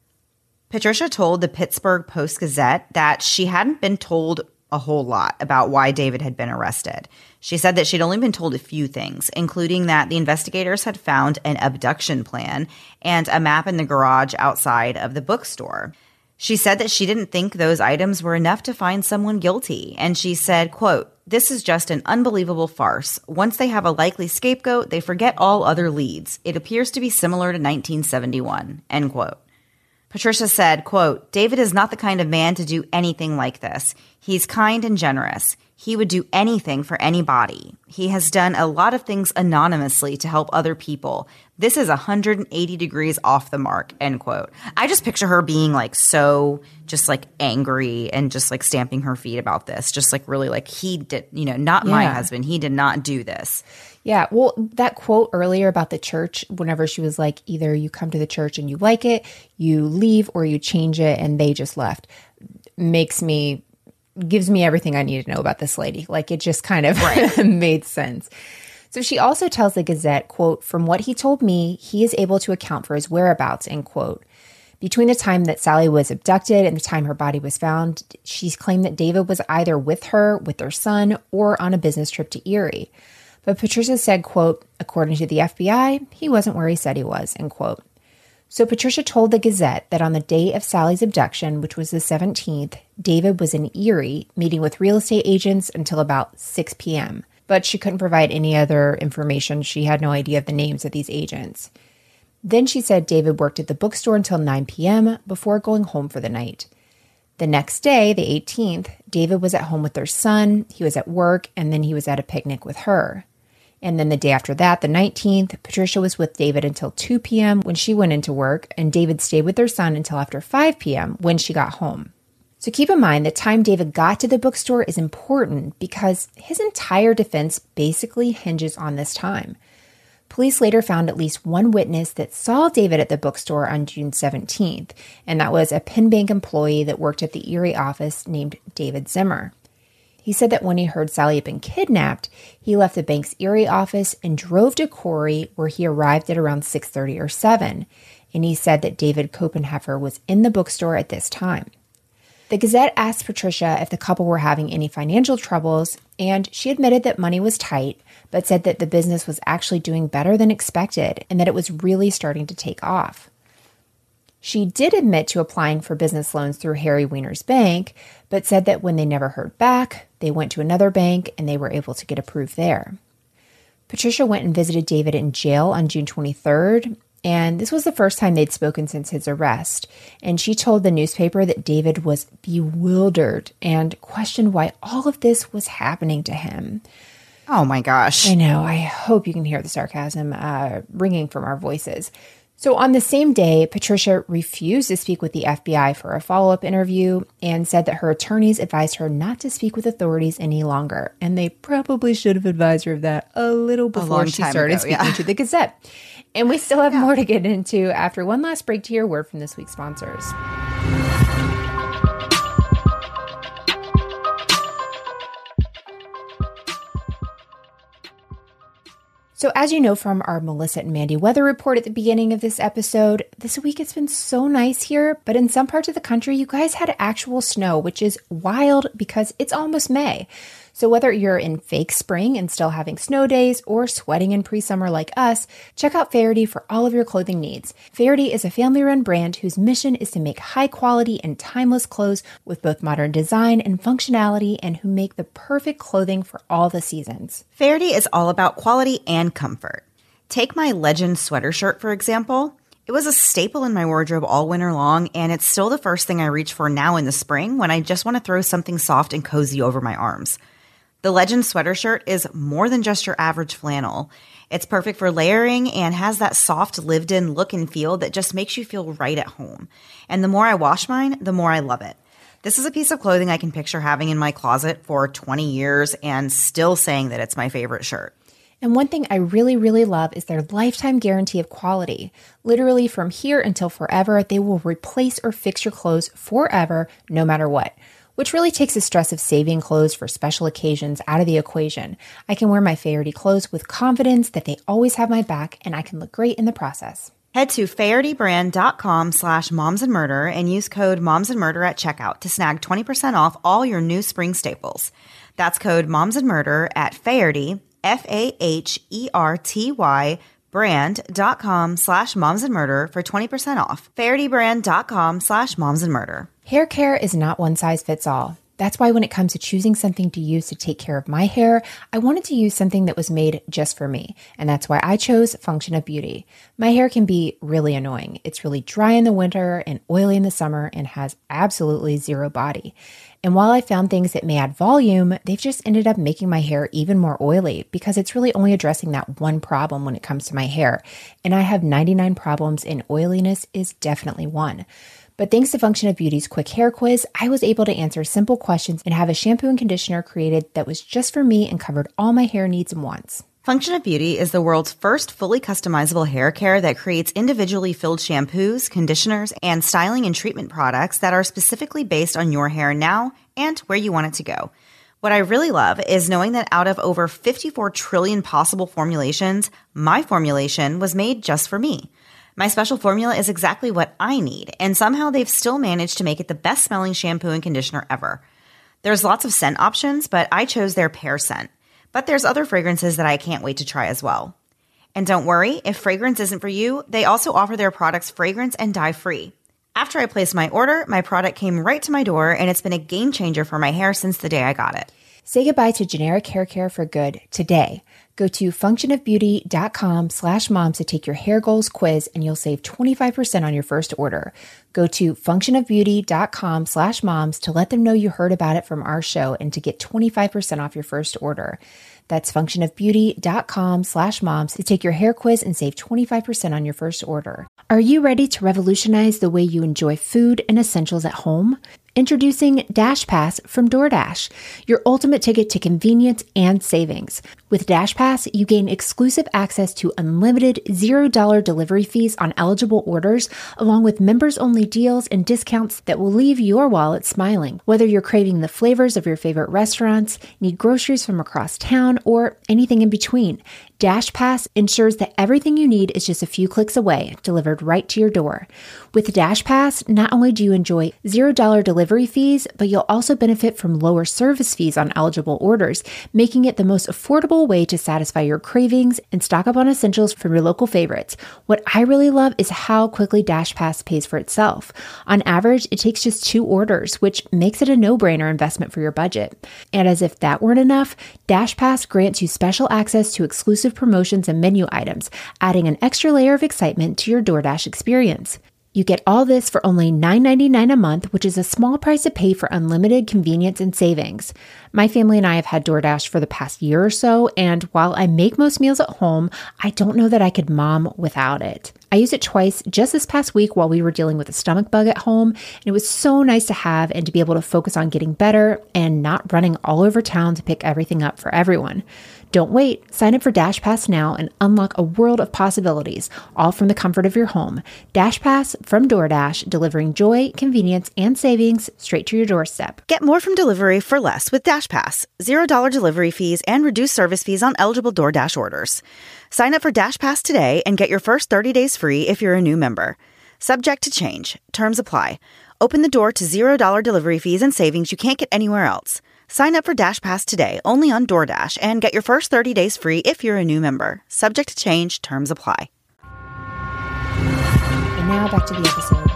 Patricia told the Pittsburgh Post-Gazette that she hadn't been told a whole lot about why David had been arrested. She said that she'd only been told a few things, including that the investigators had found an abduction plan and a map in the garage outside of the bookstore. She said that she didn't think those items were enough to find someone guilty, and she said, quote, "This is just an unbelievable farce. Once they have a likely scapegoat, they forget all other leads. It appears to be similar to nineteen seventy-one, end quote. Patricia said, quote, "David is not the kind of man to do anything like this. He's kind and generous. He would do anything for anybody. He has done a lot of things anonymously to help other people. This is one hundred eighty degrees off the mark," end quote. I just picture her being like so just like angry and just like stamping her feet about this. Just like really like he did, you know, not my Yeah. husband. He did not do this. Yeah, well, that quote earlier about the church, whenever she was like, either you come to the church and you like it, you leave, or you change it and they just left, makes me, gives me everything I need to know about this lady. Like it just kind of right. made sense. So she also tells the Gazette, quote, "From what he told me, he is able to account for his whereabouts," end quote. Between the time that Sally was abducted and the time her body was found, she's claimed that David was either with her, with their son, or on a business trip to Erie. But Patricia said, quote, "According to the F B I, he wasn't where he said he was," end quote. So Patricia told the Gazette that on the day of Sally's abduction, which was the seventeenth, David was in Erie meeting with real estate agents until about six p.m., but she couldn't provide any other information. She had no idea of the names of these agents. Then she said David worked at the bookstore until nine p.m. before going home for the night. The next day, the eighteenth, David was at home with their son, he was at work, and then he was at a picnic with her. And then the day after that, the nineteenth, Patricia was with David until two p.m. when she went into work, and David stayed with their son until after five p.m. when she got home. So keep in mind the time David got to the bookstore is important because his entire defense basically hinges on this time. Police later found at least one witness that saw David at the bookstore on June seventeenth, and that was a Pinbank employee that worked at the Erie office named David Zimmer. He said that when he heard Sally had been kidnapped, he left the bank's Erie office and drove to Corey, where he arrived at around six thirty or seven, and he said that David Copenheffer was in the bookstore at this time. The Gazette asked Patricia if the couple were having any financial troubles, and she admitted that money was tight, but said that the business was actually doing better than expected and that it was really starting to take off. She did admit to applying for business loans through Harry Weiner's bank, but said that when they never heard back, they went to another bank and they were able to get approved there. Patricia went and visited David in jail on June twenty-third, and this was the first time they'd spoken since his arrest. And she told the newspaper that David was bewildered and questioned why all of this was happening to him. Oh my gosh. I know. I hope you can hear the sarcasm uh, ringing from our voices. So on the same day, Patricia refused to speak with the F B I for a follow-up interview and said that her attorneys advised her not to speak with authorities any longer. And they probably should have advised her of that a little before a she started ago, speaking yeah. to the Gazette. And we still have yeah. more to get into after one last break to hear a word from this week's sponsors. So as you know from our Melissa and Mandy weather report at the beginning of this episode, this week it's been so nice here, but in some parts of the country, you guys had actual snow, which is wild because it's almost May. So whether you're in fake spring and still having snow days or sweating in pre-summer like us, check out Faherty for all of your clothing needs. Faherty is a family-run brand whose mission is to make high-quality and timeless clothes with both modern design and functionality, and who make the perfect clothing for all the seasons. Faherty is all about quality and comfort. Take my Legend sweater shirt, for example. It was a staple in my wardrobe all winter long, and it's still the first thing I reach for now in the spring when I just want to throw something soft and cozy over my arms. The Legend sweater shirt is more than just your average flannel. It's perfect for layering and has that soft, lived-in look and feel that just makes you feel right at home. And the more I wash mine, the more I love it. This is a piece of clothing I can picture having in my closet for twenty years and still saying that it's my favorite shirt. And one thing I really, really love is their lifetime guarantee of quality. Literally from here until forever, they will replace or fix your clothes forever, no matter what. which really takes the stress of saving clothes for special occasions out of the equation. I can wear my Faherty clothes with confidence that they always have my back, and I can look great in the process. Head to fahertybrand.com slash momsandmurder and use code momsandmurder at checkout to snag twenty percent off all your new spring staples. That's code momsandmurder at Faherty, F A H E R T Y, brand.com slash momsandmurder for twenty percent off. fahertybrand.com slash momsandmurder. Hair care is not one size fits all. That's why when it comes to choosing something to use to take care of my hair, I wanted to use something that was made just for me. And that's why I chose Function of Beauty. My hair can be really annoying. It's really dry in the winter and oily in the summer and has absolutely zero body. And while I found things that may add volume, they've just ended up making my hair even more oily because it's really only addressing that one problem when it comes to my hair. And I have ninety-nine problems, and oiliness is definitely one. But thanks to Function of Beauty's quick hair quiz, I was able to answer simple questions and have a shampoo and conditioner created that was just for me and covered all my hair needs and wants. Function of Beauty is the world's first fully customizable hair care that creates individually filled shampoos, conditioners, and styling and treatment products that are specifically based on your hair now and where you want it to go. What I really love is knowing that out of over fifty-four trillion possible formulations, my formulation was made just for me. My special formula is exactly what I need, and somehow they've still managed to make it the best smelling shampoo and conditioner ever. There's lots of scent options, but I chose their pear scent. But there's other fragrances that I can't wait to try as well. And don't worry, if fragrance isn't for you, they also offer their products fragrance and dye free. After I placed my order, my product came right to my door, and it's been a game changer for my hair since the day I got it. Say goodbye to generic hair care for good today. Go to functionofbeauty.com slash moms to take your hair goals quiz, and you'll save twenty-five percent on your first order. Go to functionofbeauty.com slash moms to let them know you heard about it from our show and to get twenty-five percent off your first order. That's functionofbeauty.com slash moms to take your hair quiz and save twenty-five percent on your first order. Are you ready to revolutionize the way you enjoy food and essentials at home? Introducing DashPass from DoorDash, your ultimate ticket to convenience and savings. With DashPass, you gain exclusive access to unlimited zero dollar delivery fees on eligible orders, along with members-only deals and discounts that will leave your wallet smiling. Whether you're craving the flavors of your favorite restaurants, need groceries from across town, or anything in between, DashPass ensures that everything you need is just a few clicks away, delivered right to your door. With DashPass, not only do you enjoy zero dollar delivery fees, but you'll also benefit from lower service fees on eligible orders, making it the most affordable way to satisfy your cravings and stock up on essentials from your local favorites. What I really love is how quickly DashPass pays for itself. On average, it takes just two orders, which makes it a no-brainer investment for your budget. And as if that weren't enough, DashPass grants you special access to exclusive promotions and menu items, adding an extra layer of excitement to your DoorDash experience. You get all this for only nine ninety-nine a month, which is a small price to pay for unlimited convenience and savings. My family and I have had DoorDash for the past year or so, and while I make most meals at home, I don't know that I could mom without it. I used it twice just this past week while we were dealing with a stomach bug at home, and it was so nice to have and to be able to focus on getting better and not running all over town to pick everything up for everyone. Don't wait. Sign up for DashPass now and unlock a world of possibilities, all from the comfort of your home. DashPass from DoorDash, delivering joy, convenience, and savings straight to your doorstep. Get more from delivery for less with DashPass. zero dollar delivery fees and reduced service fees on eligible DoorDash orders. Sign up for DashPass today and get your first thirty days free if you're a new member. Subject to change. Terms apply. Open the door to zero dollar delivery fees and savings you can't get anywhere else. Sign up for DashPass today only on DoorDash and get your first thirty days free if you're a new member. Subject to change. Terms apply. And now back to the episode.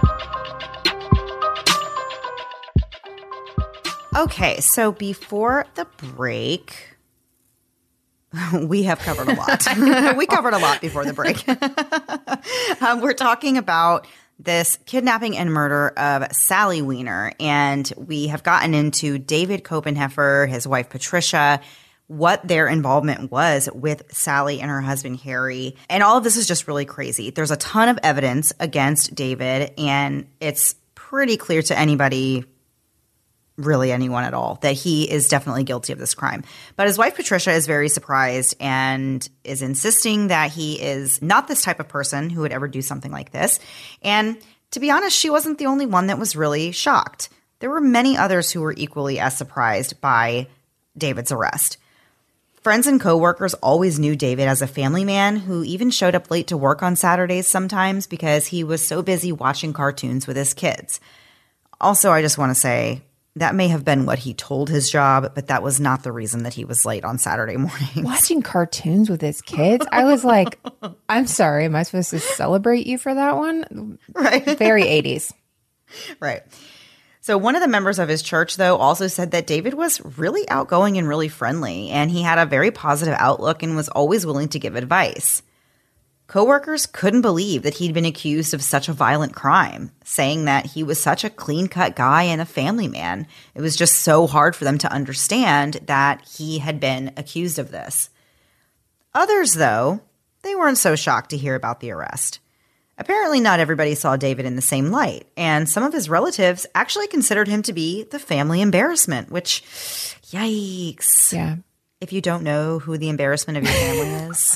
Okay, so before the break, we have covered a lot. We covered a lot before the break. um, we're talking about this kidnapping and murder of Sally Weiner, and we have gotten into David Copenheffer, his wife Patricia, what their involvement was with Sally and her husband Harry. And all of this is just really crazy. There's a ton of evidence against David, and it's pretty clear to anybody, really anyone at all, that he is definitely guilty of this crime. But his wife Patricia is very surprised and is insisting that he is not this type of person who would ever do something like this. And to be honest, she wasn't the only one that was really shocked. there were many others who were equally as surprised by David's arrest. Friends and coworkers always knew David as a family man who even showed up late to work on Saturdays sometimes because he was so busy watching cartoons with his kids. Also, I just want to say that may have been what he told his job, but that was not the reason that he was late on Saturday mornings. Watching cartoons with his kids? I was like, I'm sorry, am I supposed to celebrate you for that one? Right. Very eighties. Right. So one of the members of his church, though, also said that David was really outgoing and really friendly, and he had a very positive outlook and was always willing to give advice. Coworkers couldn't believe that he'd been accused of such a violent crime, saying that he was such a clean-cut guy and a family man. It was just so hard for them to understand that he had been accused of this. Others, though, they weren't so shocked to hear about the arrest. Apparently not everybody saw David in the same light, and some of his relatives actually considered him to be the family embarrassment, which, yikes. Yeah. If you don't know who the embarrassment of your family is.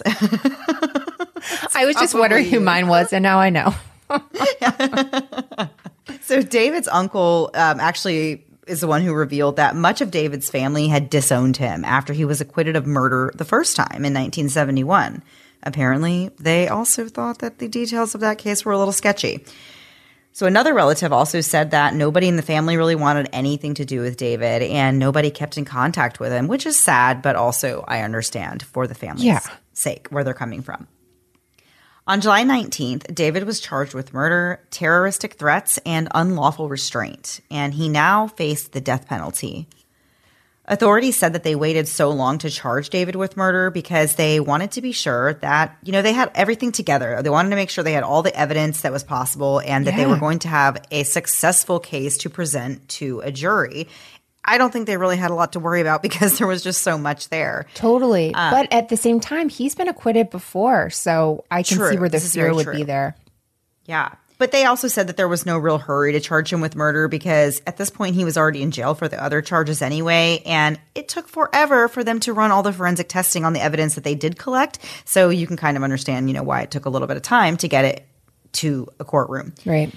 I was just wondering who mine was, and now I know. So David's uncle um, actually is the one who revealed that much of David's family had disowned him after he was acquitted of murder the first time in nineteen seventy-one. Apparently, they also thought that the details of that case were a little sketchy. So another relative also said that nobody in the family really wanted anything to do with David, and nobody kept in contact with him, which is sad, but also I understand for the family's yeah. sake, where they're coming from. On July nineteenth, David was charged with murder, terroristic threats, and unlawful restraint, and he now faced the death penalty. Authorities said that they waited so long to charge David with murder because they wanted to be sure that, you know, they had everything together. They wanted to make sure they had all the evidence that was possible and that yeah. they were going to have a successful case to present to a jury. I don't think they really had a lot to worry about because there was just so much there. Totally. Uh, but at the same time, he's been acquitted before, so I can true. see where the This fear would true. be there. Yeah. But they also said that there was no real hurry to charge him with murder because at this point he was already in jail for the other charges anyway, and it took forever for them to run all the forensic testing on the evidence that they did collect. So you can kind of understand, you know, why it took a little bit of time to get it to a courtroom. Right.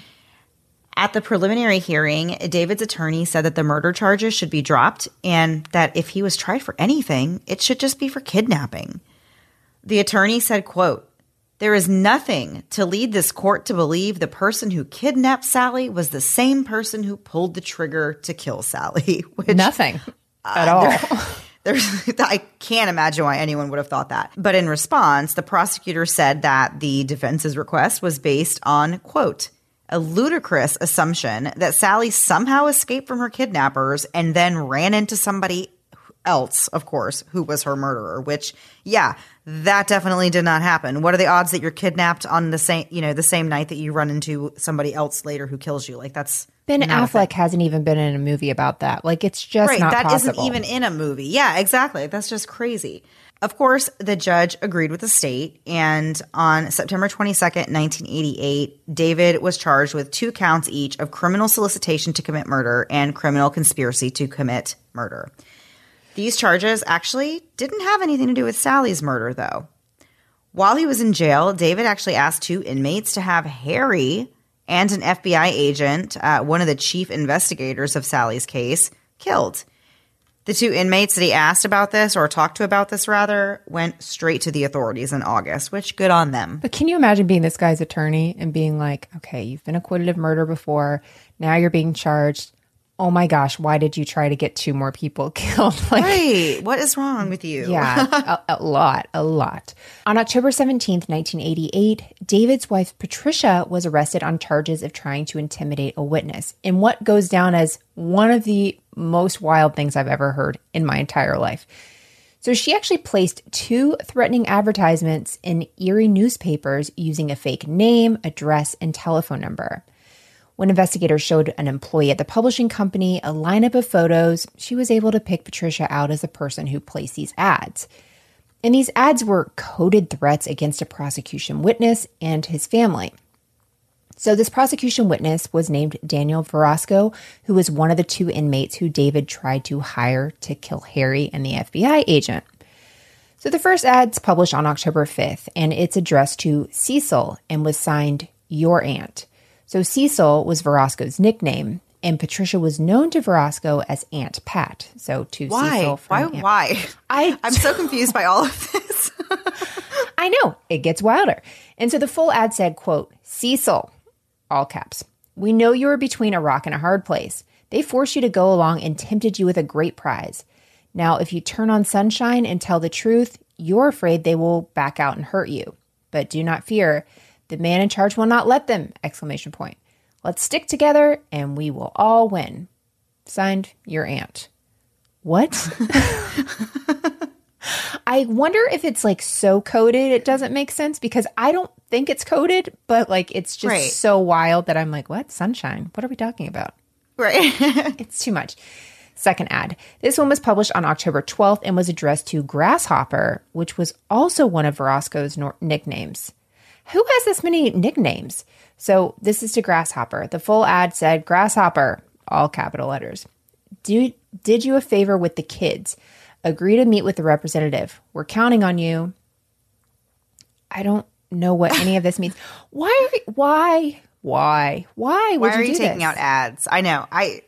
At the preliminary hearing, David's attorney said that the murder charges should be dropped and that if he was tried for anything, it should just be for kidnapping. The attorney said, quote, "There is nothing to lead this court to believe the person who kidnapped Sally was the same person who pulled the trigger to kill Sally." Which, Nothing at uh, all. There, there's, I can't imagine why anyone would have thought that. But in response, the prosecutor said that the defense's request was based on, quote, "a ludicrous assumption that Sally somehow escaped from her kidnappers and then ran into somebody else, of course, who was her murderer," which, yeah, that definitely did not happen. What are the odds that you're kidnapped on the same, you know, the same night that you run into somebody else later who kills you? Like, that's Ben Affleck hasn't even been in a movie about that. Like, it's just right, not that possible. isn't even in a movie. Yeah, exactly. That's just crazy. Of course, the judge agreed with the state, and on September twenty-second, nineteen eighty-eight, David was charged with two counts each of criminal solicitation to commit murder and criminal conspiracy to commit murder. These charges actually didn't have anything to do with Sally's murder, though. While he was in jail, David actually asked two inmates to have Harry and an F B I agent, uh, one of the chief investigators of Sally's case, killed. The two inmates that he asked about this, or talked to about this rather, went straight to the authorities in August, which good on them. But can you imagine being this guy's attorney and being like, okay, you've been acquitted of murder before. Now you're being charged. Oh my gosh, why did you try to get two more people killed? Like, right. What is wrong with you? Yeah, a, a lot, a lot. On October seventeenth, nineteen eighty-eight, David's wife, Patricia, was arrested on charges of trying to intimidate a witness in what goes down as one of the most wild things I've ever heard in my entire life. So she actually placed two threatening advertisements in Erie newspapers using a fake name, address, and telephone number. When investigators showed an employee at the publishing company a lineup of photos, she was able to pick Patricia out as the person who placed these ads. And these ads were coded threats against a prosecution witness and his family. So this prosecution witness was named Daniel Verasco, who was one of the two inmates who David tried to hire to kill Harry and the F B I agent. So the first ad's published on October fifth, and it's addressed to Cecil and was signed Your Aunt. So Cecil was Verasco's nickname, And Patricia was known to Verasco as Aunt Pat. So to Why? Cecil from Why? Aunt- Why? I I'm so confused by all of this. I know. It gets wilder. And so the full ad said, quote, Cecil, all caps, we know you are between a rock and a hard place. They forced you to go along and tempted you with a great prize. Now, if you turn on Sunshine and tell the truth, you're afraid they will back out and hurt you. But do not fear. The man in charge will not let them! Exclamation point. Let's stick together and we will all win. Signed, your aunt. What? I wonder if it's like so coded it doesn't make sense because I don't think it's coded, but like it's just Right. so wild that I'm like, what? Sunshine? What are we talking about? Right. It's too much. Second ad. This one was published on October twelfth and was addressed to Grasshopper, which was also one of Verasco's nor- nicknames. Who has this many nicknames? So this is to Grasshopper. The full ad said, Grasshopper, all capital letters. Do, did you a favor with the kids. Agree to meet with the representative. We're counting on you. I don't know what any of this means. Why? Are we, why? Why? Why would Why are you you do taking this? out ads? I know. I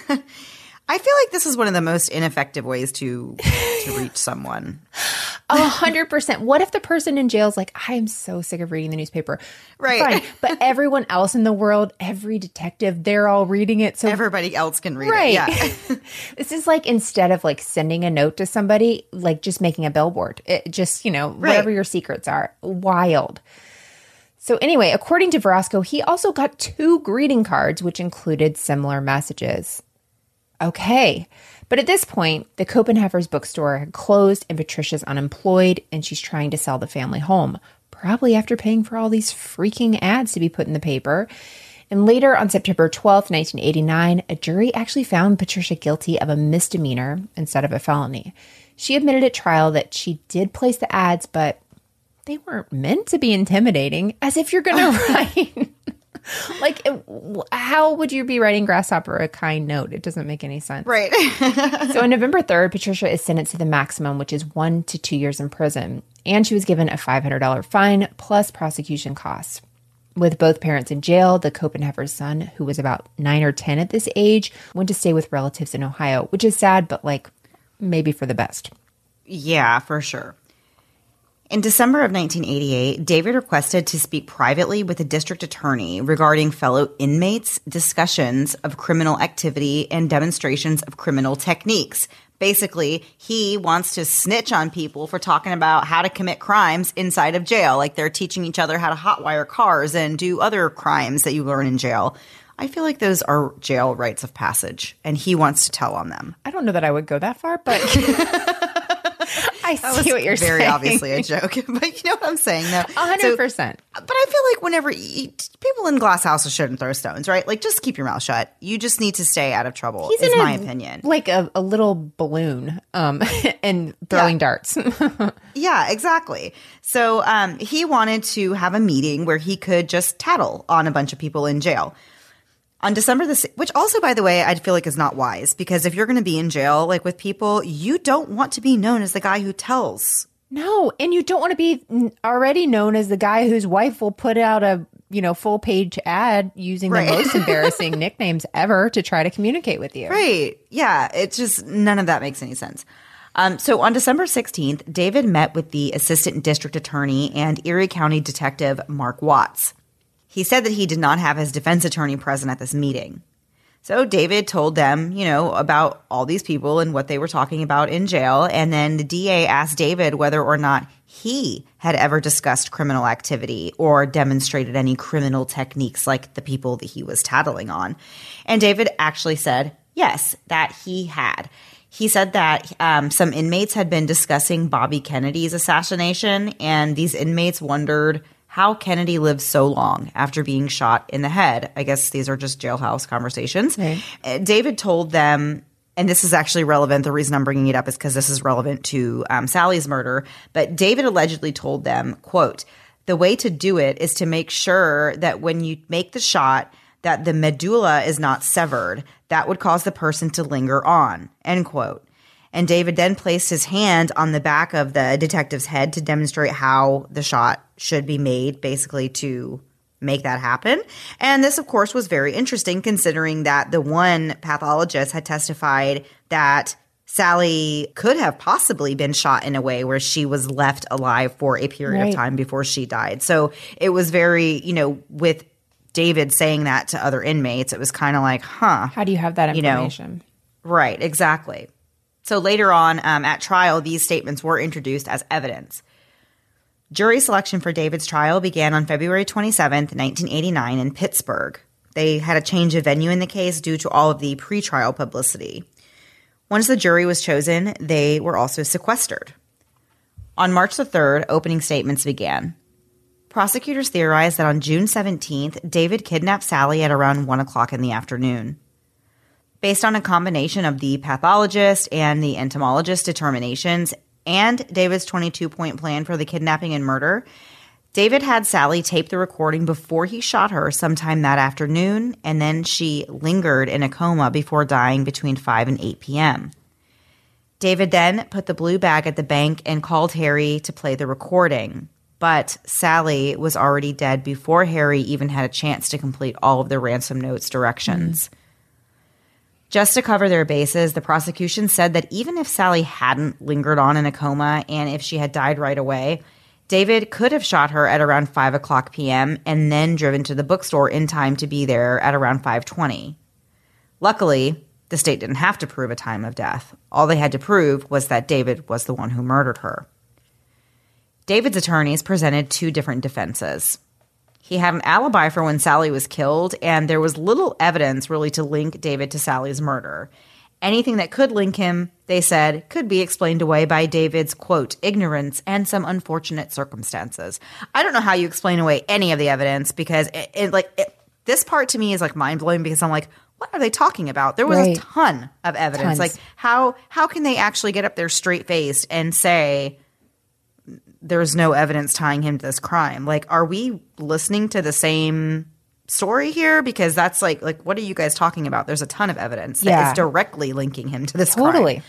I feel like this is one of the most ineffective ways to to reach someone. A hundred percent. What if the person in jail is like, I am so sick of reading the newspaper. Right. Fine. But everyone else in the world, every detective, they're all reading it. So Everybody else can read right. it. Yeah. This is like instead of like sending a note to somebody, like just making a billboard. It just, you know, Right. whatever your secrets are. Wild. So anyway, according to Verasco, he also got two greeting cards, which included similar messages. Okay. But at this point, the Copenhaver's bookstore had closed and Patricia's unemployed and she's trying to sell the family home, probably after paying for all these freaking ads to be put in the paper. And later on September twelfth, nineteen eighty-nine, a jury actually found Patricia guilty of a misdemeanor instead of a felony. She admitted at trial that she did place the ads, but they weren't meant to be intimidating, as if you're going to write... Like, how would you be writing Grasshopper a kind note? It doesn't make any sense. Right. So on November third, Patricia is sentenced to the maximum, which is one to two years in prison. And she was given a five hundred dollars fine plus prosecution costs. With both parents in jail, the Copenhaver's son, who was about nine or ten at this age, went to stay with relatives in Ohio, which is sad, but like maybe for the best. Yeah, for sure. In December of nineteen eighty-eight, David requested to speak privately with the district attorney regarding fellow inmates' discussions of criminal activity and demonstrations of criminal techniques. Basically, he wants to snitch on people for talking about how to commit crimes inside of jail, like they're teaching each other how to hotwire cars and do other crimes that you learn in jail. I feel like those are jail rites of passage, and he wants to tell on them. I don't know that I would go that far, but I see what you're very saying. obviously a joke, but you know what I'm saying, though. A hundred percent. But I feel like whenever you, people in glass houses shouldn't throw stones, right? Like, just keep your mouth shut. You just need to stay out of trouble. He's is in my a- opinion. Like a, a little balloon um, and throwing Yeah. darts. Yeah, exactly. So um, he wanted to have a meeting where he could just tattle on a bunch of people in jail. On December the sixth, which also, by the way, I feel like is not wise, because if you're going to be in jail, like with people, you don't want to be known as the guy who tells. No, and you don't want to be n- already known as the guy whose wife will put out a you know full page ad using Right. the most embarrassing nicknames ever to try to communicate with you. Right. Yeah. It's just none of that makes any sense. Um, so on December sixteenth, David met with the assistant district attorney and Erie County detective Mark Watts. He said that he did not have his defense attorney present at this meeting. So David told them, you know, about all these people and what they were talking about in jail. And then the D A asked David whether or not he had ever discussed criminal activity or demonstrated any criminal techniques like the people that he was tattling on. And David actually said, yes, that he had. He said that um, some inmates had been discussing Bobby Kennedy's assassination, and these inmates wondered how Kennedy lived so long after being shot in the head. I guess these are just jailhouse conversations. Right. Uh, David told them, and this is actually relevant. The reason I'm bringing it up is because this is relevant to um, Sally's murder. But David allegedly told them, quote, the way to do it is to make sure that when you make the shot, that the medulla is not severed. That would cause the person to linger on, end quote. And David then placed his hand on the back of the detective's head to demonstrate how the shot should be made, basically to make that happen. And this, of course, was very interesting considering that the one pathologist had testified that Sally could have possibly been shot in a way where she was left alive for a period Right. of time before she died. So it was very, you know, with David saying that to other inmates, it was kind of like, huh. How do you have that You know, information? Right, exactly. So later on um, at trial, these statements were introduced as evidence. Jury selection for David's trial began on February twenty-seventh, nineteen eighty-nine in Pittsburgh. They had a change of venue in the case due to all of the pretrial publicity. Once the jury was chosen, they were also sequestered. On March the third, opening statements began. Prosecutors theorized that on June seventeenth, David kidnapped Sally at around one o'clock in the afternoon. Based on a combination of the pathologist and the entomologist determinations and David's twenty-two point plan for the kidnapping and murder, David had Sally tape the recording before he shot her sometime that afternoon, and then she lingered in a coma before dying between five and eight p.m. David then put the blue bag at the bank and called Harry to play the recording. But Sally was already dead before Harry even had a chance to complete all of the ransom notes directions. Mm. Just to cover their bases, the prosecution said that even if Sally hadn't lingered on in a coma and if she had died right away, David could have shot her at around five o'clock p.m. and then driven to the bookstore in time to be there at around five twenty. Luckily, the state didn't have to prove a time of death. All they had to prove was that David was the one who murdered her. David's attorneys presented two different defenses. He had an alibi for when Sally was killed, and there was little evidence really to link David to Sally's murder. Anything that could link him, they said, could be explained away by David's, quote, ignorance and some unfortunate circumstances. I don't know how you explain away any of the evidence because, it, it, like, it, this part to me is, like, mind-blowing because I'm like, what are they talking about? There was Right. a ton of evidence. Tons. Like, how how can they actually get up there straight-faced and say there's no evidence tying him to this crime? Like, are we listening to the same story here? Because that's like, like, what are you guys talking about? There's a ton of evidence that Yeah. is directly linking him to this crime. Totally.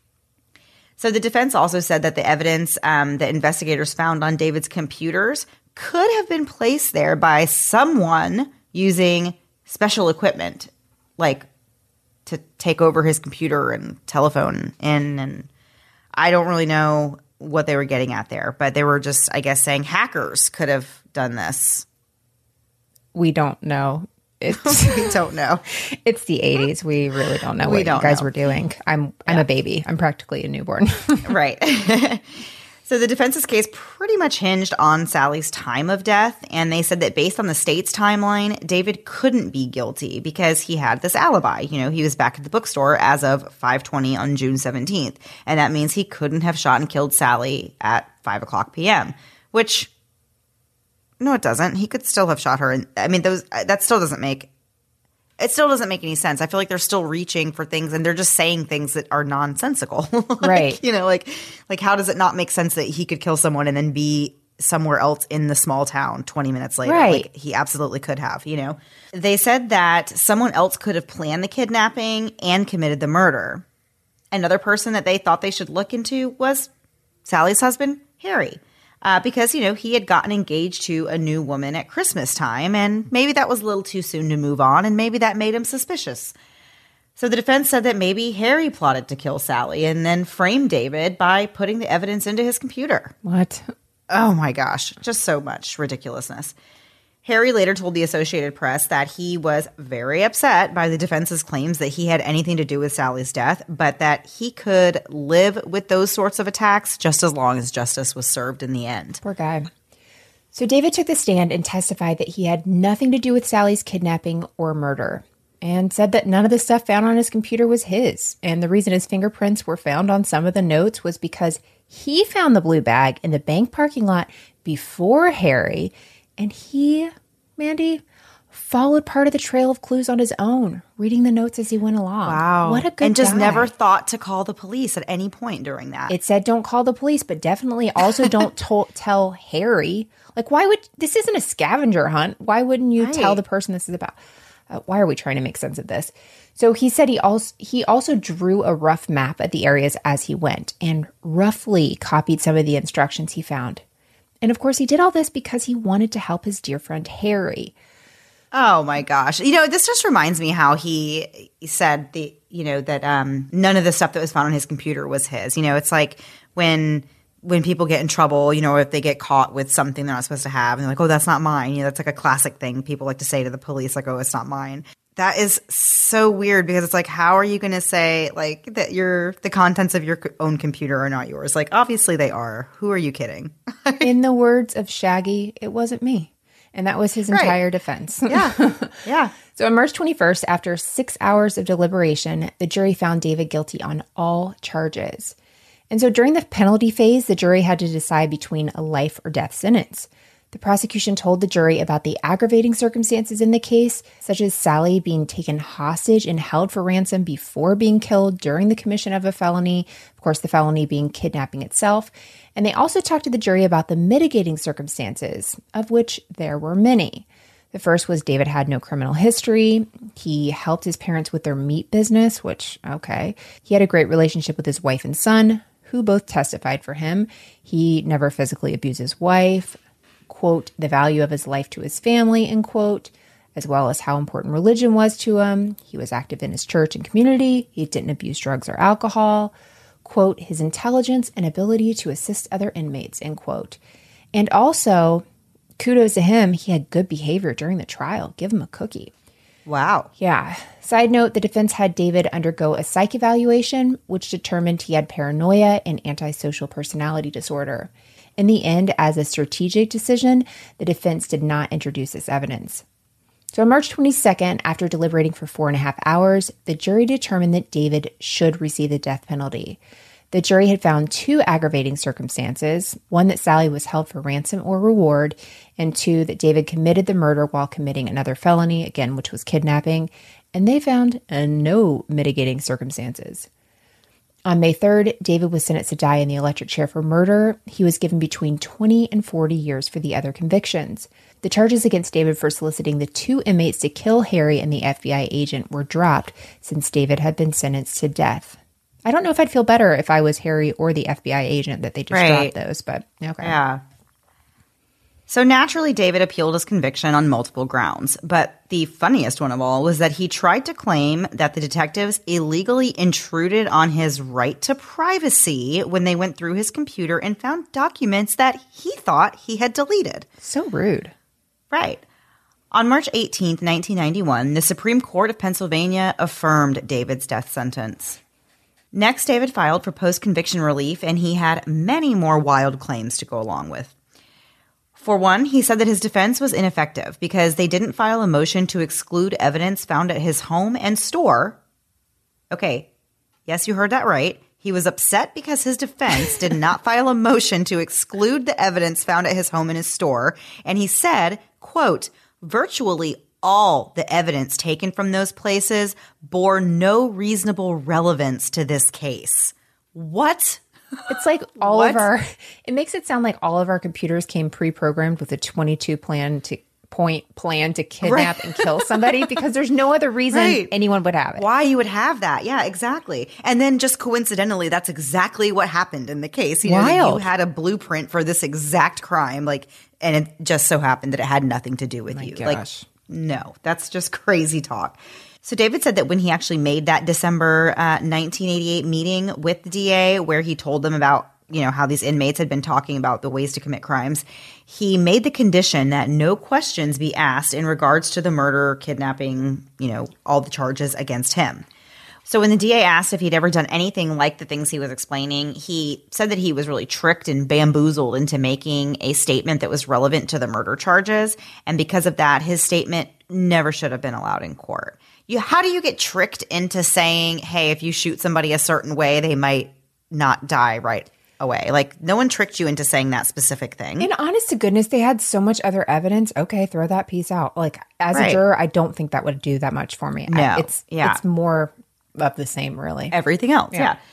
So the defense also said that the evidence um, that investigators found on David's computers could have been placed there by someone using special equipment, like to take over his computer and telephone in. And I don't really know what they were getting at there, but they were just, I guess, saying hackers could have done this. We don't know. It's We don't know. it's the eighties. We really don't know We what don't you guys know. were doing. I'm I'm a baby. I'm practically a newborn. Right. So the defense's case pretty much hinged on Sally's time of death, and they said that based on the state's timeline, David couldn't be guilty because he had this alibi. You know, he was back at the bookstore as of five twenty on June seventeenth, and that means he couldn't have shot and killed Sally at five o'clock p.m., which, no, it doesn't. He could still have shot her. And I mean, those that still doesn't make It still doesn't make any sense. I feel like they're still reaching for things and they're just saying things that are nonsensical. Like, Right. You know, like, like how does it not make sense that he could kill someone and then be somewhere else in the small town twenty minutes later? Right. Like, he absolutely could have, you know. They said that someone else could have planned the kidnapping and committed the murder. Another person that they thought they should look into was Sally's husband, Harry. Uh, because, you know, he had gotten engaged to a new woman at Christmas time, and maybe that was a little too soon to move on, and maybe that made him suspicious. So the defense said that maybe Harry plotted to kill Sally and then frame David by putting the evidence into his computer. What? Oh my gosh, just so much ridiculousness. Harry later told the Associated Press that he was very upset by the defense's claims that he had anything to do with Sally's death, but that he could live with those sorts of attacks just as long as justice was served in the end. Poor guy. So David took the stand and testified that he had nothing to do with Sally's kidnapping or murder, and said that none of the stuff found on his computer was his. And the reason his fingerprints were found on some of the notes was because he found the blue bag in the bank parking lot before Harry, and he, Mandy, followed part of the trail of clues on his own, reading the notes as he went along. Wow. What a good And just guy. never thought to call the police at any point during that. It said don't call the police, but definitely also don't to- tell Harry. Like, why would, this isn't a scavenger hunt. Why wouldn't you Right. tell the person this is about? Uh, why are we trying to make sense of this? So he said he also he also drew a rough map at the areas as he went and roughly copied some of the instructions he found. And of course, he did all this because he wanted to help his dear friend Harry. Oh my gosh. You know, this just reminds me how he, he said the, you know, that um, none of the stuff that was found on his computer was his. You know, it's like when when people get in trouble, you know, if they get caught with something they're not supposed to have, and they're like, oh, that's not mine. You know, that's like a classic thing people like to say to the police, like, oh, it's not mine. That is so weird because it's like, how are you going to say like that your the contents of your own computer are not yours? Like, obviously they are. Who are you kidding? In the words of Shaggy, it wasn't me. And that was his entire right. defense. Yeah. Yeah. So on March twenty-first, after six hours of deliberation, the jury found David guilty on all charges. And so during the penalty phase, the jury had to decide between a life or death sentence. The prosecution told the jury about the aggravating circumstances in the case, such as Sally being taken hostage and held for ransom before being killed during the commission of a felony, of course, the felony being kidnapping itself. And they also talked to the jury about the mitigating circumstances, of which there were many. The first was David had no criminal history. He helped his parents with their meat business, which, okay. He had a great relationship with his wife and son, who both testified for him. He never physically abused his wife. Quote, the value of his life to his family, end quote, as well as how important religion was to him. He was active in his church and community. He didn't abuse drugs or alcohol. Quote, his intelligence and ability to assist other inmates, end quote. And also, kudos to him, he had good behavior during the trial. Give him a cookie. Wow. Yeah. Side note, the defense had David undergo a psych evaluation, which determined he had paranoia and antisocial personality disorder. In the end, as a strategic decision, the defense did not introduce this evidence. So on March twenty-second, after deliberating for four and a half hours, the jury determined that David should receive the death penalty. The jury had found two aggravating circumstances, one that Sally was held for ransom or reward, and two that David committed the murder while committing another felony, again, which was kidnapping, and they found uh, no mitigating circumstances. On May third, David was sentenced to die in the electric chair for murder. He was given between twenty and forty years for the other convictions. The charges against David for soliciting the two inmates to kill Harry and the F B I agent were dropped since David had been sentenced to death. I don't know if I'd feel better if I was Harry or the F B I agent that they just right. dropped those, but okay. Yeah. So naturally, David appealed his conviction on multiple grounds, but the funniest one of all was that he tried to claim that the detectives illegally intruded on his right to privacy when they went through his computer and found documents that he thought he had deleted. So rude. Right. On March eighteenth, nineteen ninety-one, the Supreme Court of Pennsylvania affirmed David's death sentence. Next, David filed for post-conviction relief, and he had many more wild claims to go along with. For one, he said that his defense was ineffective because they didn't file a motion to exclude evidence found at his home and store. Okay, yes, you heard that right. He was upset because his defense did not file a motion to exclude the evidence found at his home and his store. And he said, quote, virtually all the evidence taken from those places bore no reasonable relevance to this case. What? It's like all What? of our, it makes it sound like all of our computers came pre-programmed with a twenty-two plan to point plan to kidnap Right. and kill somebody because there's no other reason Right. anyone would have it. Why you would have that. Yeah, exactly. And then just coincidentally, that's exactly what happened in the case. You know, that Wild. you had a blueprint for this exact crime, like, and it just so happened that it had nothing to do with My you. gosh. Like, no, that's just crazy talk. So David said that when he actually made that December uh, nineteen eighty-eight meeting with the D A where he told them about, you know, how these inmates had been talking about the ways to commit crimes, he made the condition that no questions be asked in regards to the murder, kidnapping, you know, all the charges against him. So when the D A asked if he'd ever done anything like the things he was explaining, he said that he was really tricked and bamboozled into making a statement that was relevant to the murder charges. And because of that, his statement never should have been allowed in court. You, how do you get tricked into saying, hey, if you shoot somebody a certain way, they might not die right away? Like, no one tricked you into saying that specific thing. And honest to goodness, they had so much other evidence. Okay, throw that piece out. Like, as Right. a juror, I don't think that would do that much for me. No, I, it's yeah. it's more of the same, really. Everything else, yeah. Yeah.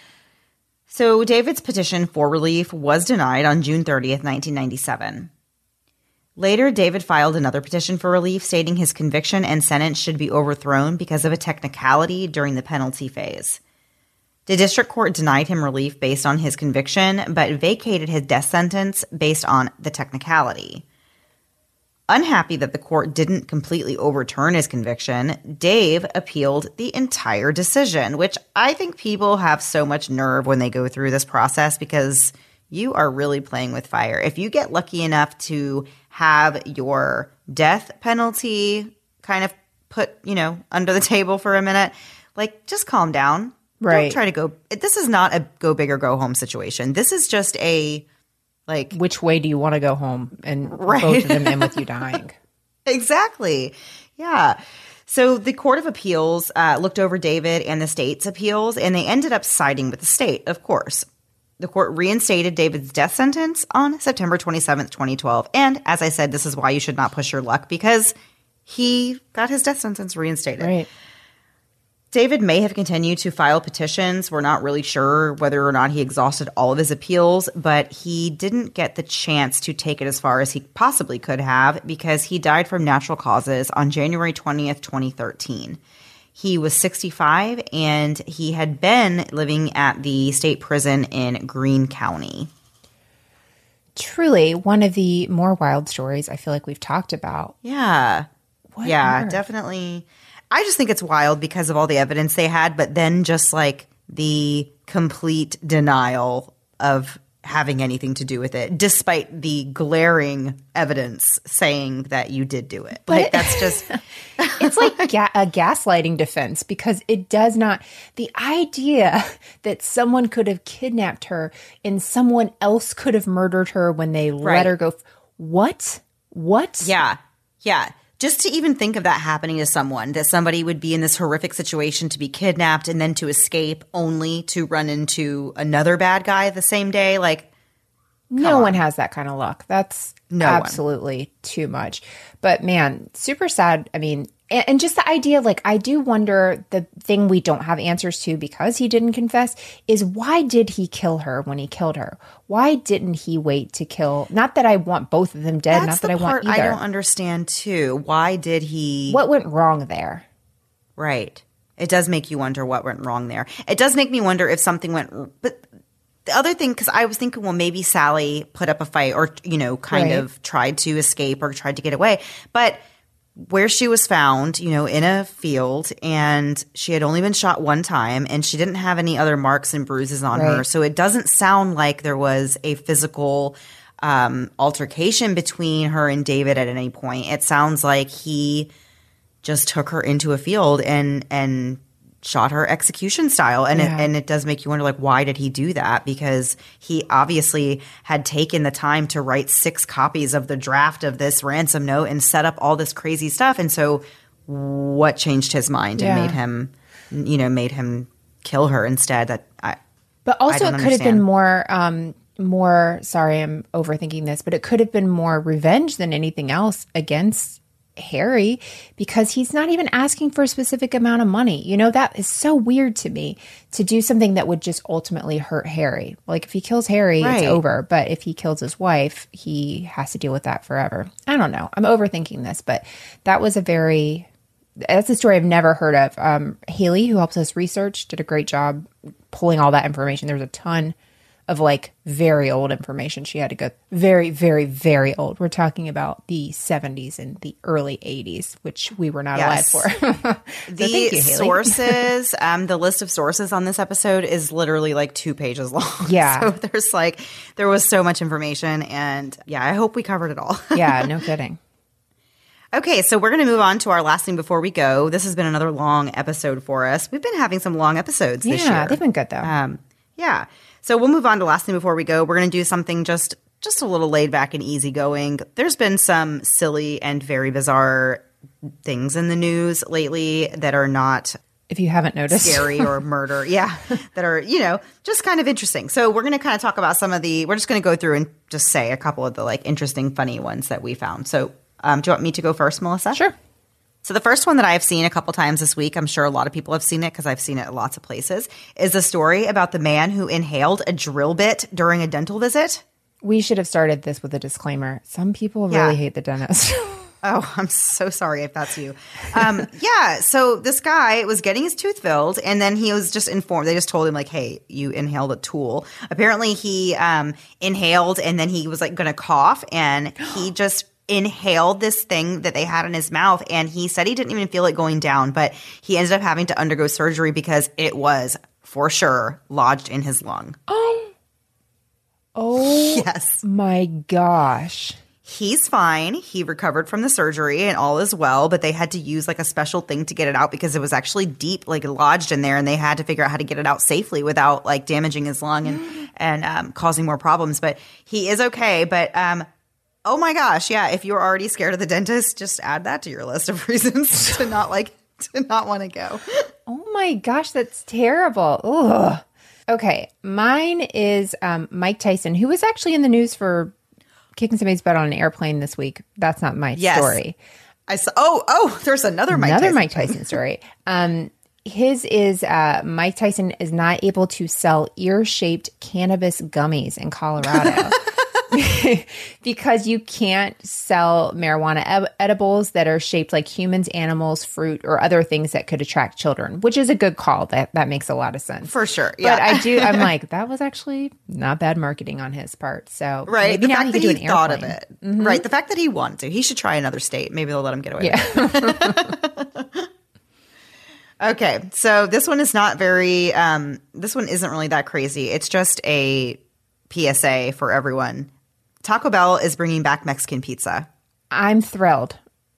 So David's petition for relief was denied on June thirtieth, nineteen ninety-seven. Later, David filed another petition for relief stating his conviction and sentence should be overthrown because of a technicality during the penalty phase. The district court denied him relief based on his conviction, but vacated his death sentence based on the technicality. Unhappy that the court didn't completely overturn his conviction, Dave appealed the entire decision, which I think people have so much nerve when they go through this process because you are really playing with fire. If you get lucky enough to have your death penalty kind of put, you know, under the table for a minute, like just calm down. Right. Don't try to go. This is not a go big or go home situation. This is just a like. Which way do you want to go home? And right. both of them end with you dying. Exactly. Yeah. So the Court of Appeals uh, looked over David and the state's appeals, and they ended up siding with the state, of course. The court reinstated David's death sentence on September twenty-seventh, twenty twelve. And as I said, this is why you should not push your luck because he got his death sentence reinstated. Right. David may have continued to file petitions. We're not really sure whether or not he exhausted all of his appeals, but he didn't get the chance to take it as far as he possibly could have because he died from natural causes on January twentieth, twenty thirteen. He was sixty-five, and he had been living at the state prison in Greene County. Truly one of the more wild stories I feel like we've talked about. Yeah. What yeah, earth? definitely. I just think it's wild because of all the evidence they had, but then just like the complete denial of having anything to do with it, despite the glaring evidence saying that you did do it. But like that's just it's like ga- a gaslighting defense because it does not – the idea that someone could have kidnapped her and someone else could have murdered her when they Right. let her go. What? What? Yeah. Yeah. Just to even think of that happening to someone, that somebody would be in this horrific situation to be kidnapped and then to escape only to run into another bad guy the same day. Like, No on. one has that kind of luck. That's No one. absolutely too much. But man, super sad. I mean, and, and just the idea, like, I do wonder the thing we don't have answers to because he didn't confess is why did he kill her when he killed her? Why didn't he wait to kill? Not that I want both of them dead. that's not that the I part want either. I don't understand too. Why did he? What went wrong there? Right. It does make you wonder what went wrong there. It does make me wonder if something went – but the other thing – because I was thinking, well, maybe Sally put up a fight or, you know, kind Right. of tried to escape or tried to get away. But where she was found, you know, in a field, and she had only been shot one time, and she didn't have any other marks and bruises on her. Right. So it doesn't sound like there was a physical um, altercation between her and David at any point. It sounds like he – just took her into a field and and shot her execution style. And Yeah. it, and it does make you wonder, like, why did he do that? Because he obviously had taken the time to write six copies of the draft of this ransom note and set up all this crazy stuff. And so what changed his mind Yeah. and made him, you know, made him kill her instead? That I But also, I it don't could have been understand. more, um, more. Sorry, I'm overthinking this, but it could have been more revenge than anything else against Harry because he's not even asking for a specific amount of money. You know, that is so weird to me to do something that would just ultimately hurt Harry. Like if he kills Harry, Right. it's over. But if he kills his wife, he has to deal with that forever. I don't know. I'm overthinking this, but that was a very. That's a story I've never heard of. Um, Haley, who helps us research, did a great job pulling all that information. There was a ton of like very old information she had to go. Very, very, very old. We're talking about the seventies and the early eighties, which we were not Yes. alive for. So the thank you, Haley. sources, um, the list of sources on this episode is literally like two pages long. Yeah. So there's like, there was so much information, and yeah, I hope we covered it all. Yeah, no kidding. Okay, so we're going to move on to our last thing before we go. This has been another long episode for us. We've been having some long episodes this Yeah, year. they've been good though. Um, yeah. So we'll move on to last thing before we go. We're going to do something just just a little laid back and easygoing. There's been some silly and very bizarre things in the news lately that are not if you haven't noticed. scary or murder. Yeah. That are, you know, just kind of interesting. So we're going to kind of talk about some of the, we're just going to go through and just say a couple of the like interesting, funny ones that we found. So um, do you want me to go first, Melissa? Sure. So the first one that I've seen a couple times this week, I'm sure a lot of people have seen it because I've seen it in lots of places, is a story about the man who inhaled a drill bit during a dental visit. We should have started this with a disclaimer. Some people Yeah. really hate the dentist. Oh, I'm so sorry if that's you. Um, yeah, so this guy was getting his tooth filled, and then he was just informed. They just told him, like, hey, you inhaled a tool. Apparently, he um, inhaled, and then he was, like, going to cough, and he just inhaled this thing that they had in his mouth, and he said he didn't even feel it going down, but he ended up having to undergo surgery because it was, for sure, lodged in his lung. Oh. Oh. Yes. My gosh. He's fine. He recovered from the surgery and all is well, but they had to use like a special thing to get it out because it was actually deep, like lodged in there, and they had to figure out how to get it out safely without like damaging his lung and and um, causing more problems. But he is okay. But um, oh my gosh, yeah! If you're already scared of the dentist, just add that to your list of reasons to not like to not want to go. Oh my gosh, that's terrible. Ugh. Okay, mine is um, Mike Tyson, who was actually in the news for kicking somebody's butt on an airplane this week. That's not my yes. story. I saw. Oh, oh, there's another Mike another Tyson. Mike Tyson story. Um, his is uh, Mike Tyson is not able to sell ear-shaped cannabis gummies in Colorado because you can't sell marijuana ed- edibles that are shaped like humans, animals, fruit, or other things that could attract children. Which is a good call. That that makes a lot of sense For sure. Yeah. But I do. I'm like, that was actually not bad marketing on his part. So Right. maybe the now fact he that could do he an thought airplane. of it. Mm-hmm. Right. The fact that he wanted to. He should try another state. Maybe they'll let him get away Yeah. with it. Okay. So this one is not very um, – this one isn't really that crazy. It's just a P S A for everyone. Taco Bell is bringing back Mexican pizza. I'm thrilled.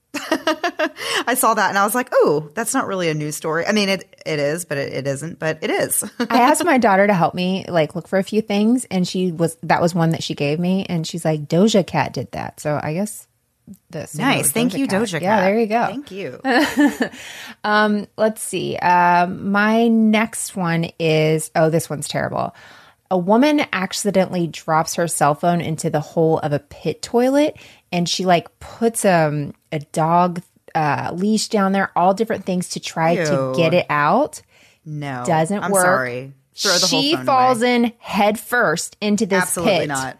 I saw that and I was like, oh, that's not really a news story. I mean, it it is, but it, it isn't, but it is. I asked my daughter to help me like look for a few things, and she was that was one that she gave me, and she's like, Doja Cat did that. So I guess this Nice. Thank you, Doja Cat. Yeah, there you go. Thank you. um, let's see. Um, my next one is oh, this one's terrible. A woman accidentally drops her cell phone into the hole of a pit toilet, and she like puts um, a dog uh, leash down there, all different things to try Ew. to get it out. No. Doesn't I'm work. sorry. Throw the She whole phone falls away. in head first into this Absolutely pit. not.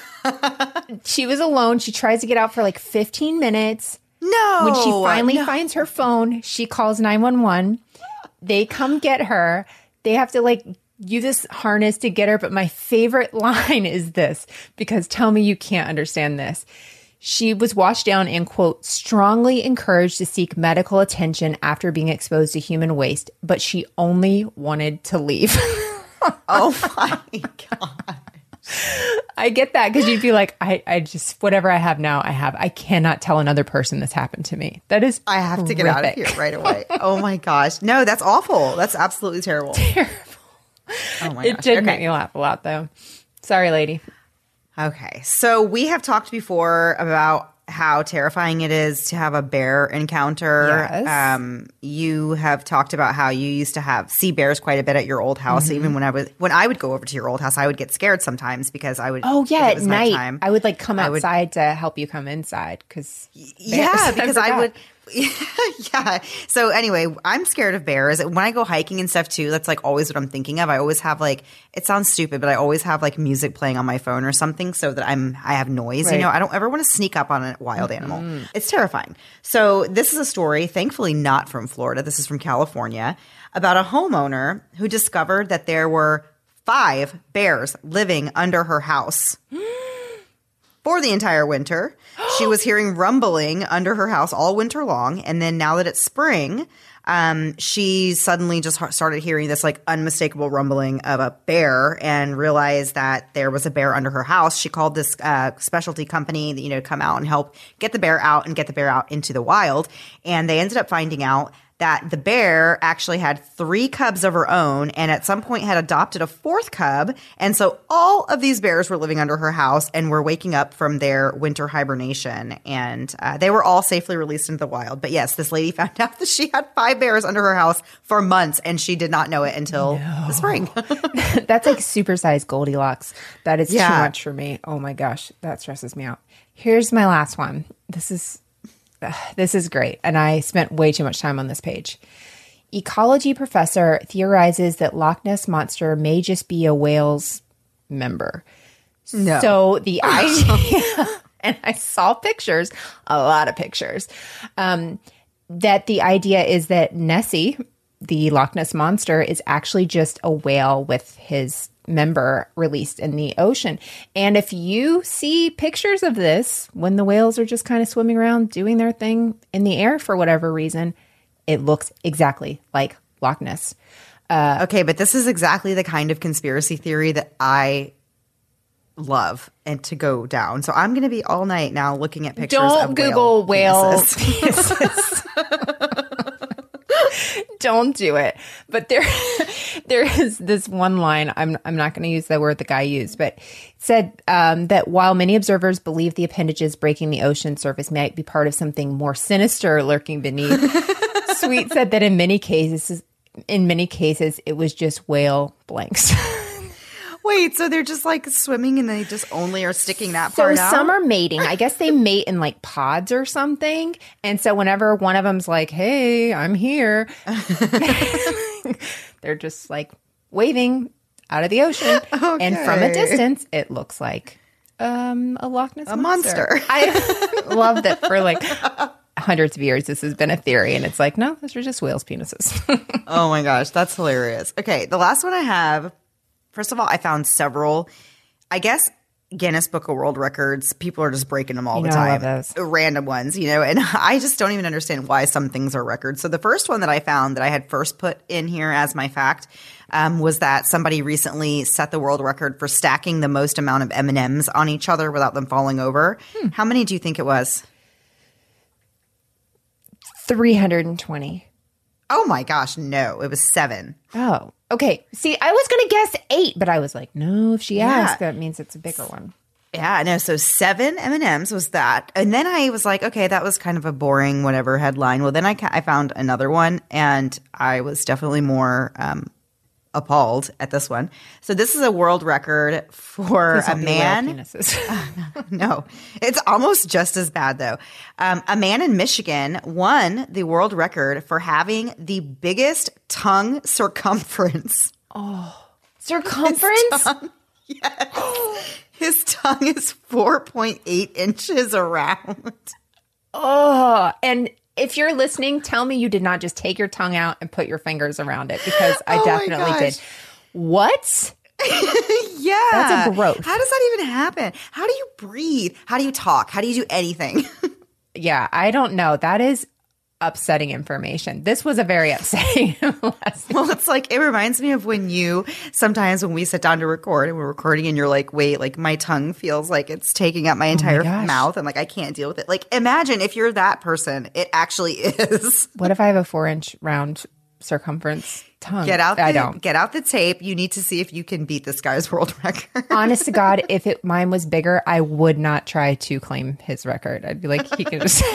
She was alone. She tries to get out for like fifteen minutes. No. When she finally no. finds her phone, she calls nine one one. They come get her. They have to like use this harness to get her. But my favorite line is this, because tell me you can't understand this. She was washed down and, quote, strongly encouraged to seek medical attention after being exposed to human waste, but she only wanted to leave. Oh my God. I get that, because you'd be like, I, I just, whatever I have now, I have. I cannot tell another person this happened to me. That is I have to get out of here right away. Oh my gosh. No, that's awful. That's absolutely terrible. Terrible. Oh my It gosh. did Okay. make me laugh a lot, though. Sorry, lady. Okay. So we have talked before about how terrifying it is to have a bear encounter. Yes. Um, you have talked about how you used to have see bears quite a bit at your old house. Mm-hmm. Even when I was when I would go over to your old house, I would get scared sometimes because I would. Oh, yeah, if it at was night. nighttime. I would like come I would- outside to help you come inside, because Yeah, because I, forgot. would. Yeah. So anyway, I'm scared of bears. When I go hiking and stuff too, that's like always what I'm thinking of. I always have like, it sounds stupid, but I always have like music playing on my phone or something so that I'm I have noise. Right. You know, I don't ever want to sneak up on a wild animal. It's terrifying. So this is a story, thankfully not from Florida. This is from California, about a homeowner who discovered that there were five bears living under her house. For the entire winter. She was hearing rumbling under her house all winter long. And then now that it's spring, um, she suddenly just ha- started hearing this like unmistakable rumbling of a bear and realized that there was a bear under her house. She called this uh, specialty company, you know, to come out and help get the bear out and get the bear out into the wild. And they ended up finding out that the bear actually had three cubs of her own and at some point had adopted a fourth cub. And so all of these bears were living under her house and were waking up from their winter hibernation. And uh, they were all safely released into the wild. But yes, this lady found out that she had five bears under her house for months and she did not know it until No. the spring. That's like supersized Goldilocks. That is Yeah. too much for me. Oh my gosh, that stresses me out. Here's my last one. This is uh, this is great, and I spent way too much time on this page. Ecology professor theorizes that Loch Ness monster may just be a whale's member. No. So the idea and I saw pictures, a lot of pictures, um, that the idea is that Nessie, the Loch Ness Monster, is actually just a whale with his member released in the ocean. And if you see pictures of this, when the whales are just kind of swimming around doing their thing in the air for whatever reason, it looks exactly like Loch Ness. Uh, okay, but this is exactly the kind of conspiracy theory that I love and to go down. So I'm going to be all night now looking at pictures Don't of Google whale, whale penises. penises. Don't do it. But there, there is this one line. I'm I'm not going to use the word the guy used, but it said um, that while many observers believe the appendages breaking the ocean surface might be part of something more sinister lurking beneath, Sweet said that in many cases, in many cases, it was just whale blanks. Wait, so they're just like swimming and they just only are sticking that so part out? So some are mating. I guess they mate in like pods or something. And so whenever one of them's like, hey, I'm here, they're just like waving out of the ocean. Okay. And from a distance, it looks like um, a Loch Ness a monster. monster. I love that for like hundreds of years, this has been a theory. And it's like, no, those are just whales' penises. Oh my gosh, that's hilarious. Okay, the last one I have. First of all, I found several, I guess, Guinness Book of World Records. People are just breaking them all you the know, time. I love those. Random ones, you know, and I just don't even understand why some things are records. So the first one that I found that I had first put in here as my fact um, was that somebody recently set the world record for stacking the most amount of M and M's on each other without them falling over. Hmm. How many do you think it was? three hundred twenty. Oh my gosh, no. It was seven. Oh, okay. See, I was going to guess eight, but I was like, no, if she Yeah. asked, that means it's a bigger one. Yeah, no. So seven M and M's was that. And then I was like, okay, that was kind of a boring whatever headline. Well, then I, ca- I found another one and I was definitely more um, appalled at this one. So this is a world record for a man. No, it's almost just as bad though. Um, a man in Michigan won the world record for having the biggest tongue circumference. Oh, circumference? Tongue, yes. His tongue is four point eight inches around. Oh, and if you're listening, tell me you did not just take your tongue out and put your fingers around it, because I oh definitely did. What? Yeah. That's a growth. How does that even happen? How do you breathe? How do you talk? How do you do anything? Yeah, I don't know. That is upsetting information. This was a very upsetting lesson. Well, it's like, it reminds me of when you, sometimes when we sit down to record and we're recording and you're like, wait, like my tongue feels like it's taking up my entire oh my mouth. I'm like, I can't deal with it. Like, imagine if you're that person, it actually is. What if I have a four inch round circumference tongue? Get out the, I don't. Get out the tape. You need to see if you can beat this guy's world record. Honest to God, if it mine was bigger, I would not try to claim his record. I'd be like, he can just...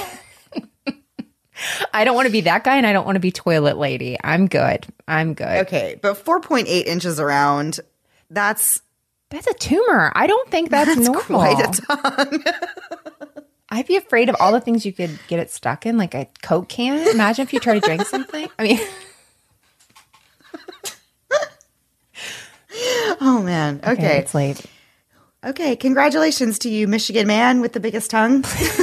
I don't want to be that guy, and I don't want to be toilet lady. I'm good. I'm good. Okay, but four point eight inches around, that's... That's a tumor. I don't think that's, that's normal. quite a tongue. I'd be afraid of all the things you could get it stuck in, like a Coke can. Imagine if you try to drink something. I mean... Oh, man. Okay. okay. It's late. Okay. Congratulations to you, Michigan man with the biggest tongue.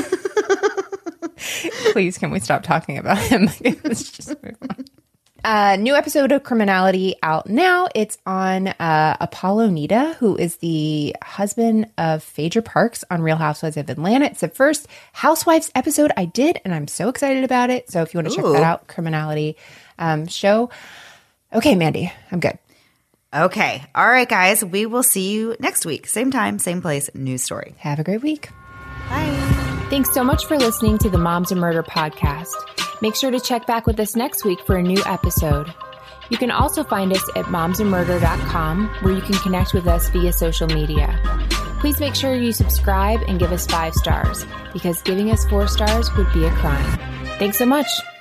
Please, can we stop talking about him? Let's just move on. Uh, new episode of Criminality out now. It's on uh, Apollonida, who is the husband of Phaedra Parks on Real Housewives of Atlanta. It's the first Housewives episode I did, and I'm so excited about it. So if you want to check Ooh. that out, Criminality um, show. Okay, Mandy, I'm good. Okay. All right, guys. We will see you next week. Same time, same place, new story. Have a great week. Bye. Thanks so much for listening to the Moms and Murder podcast. Make sure to check back with us next week for a new episode. You can also find us at moms and murder dot com, where you can connect with us via social media. Please make sure you subscribe and give us five stars, because giving us four stars would be a crime. Thanks so much.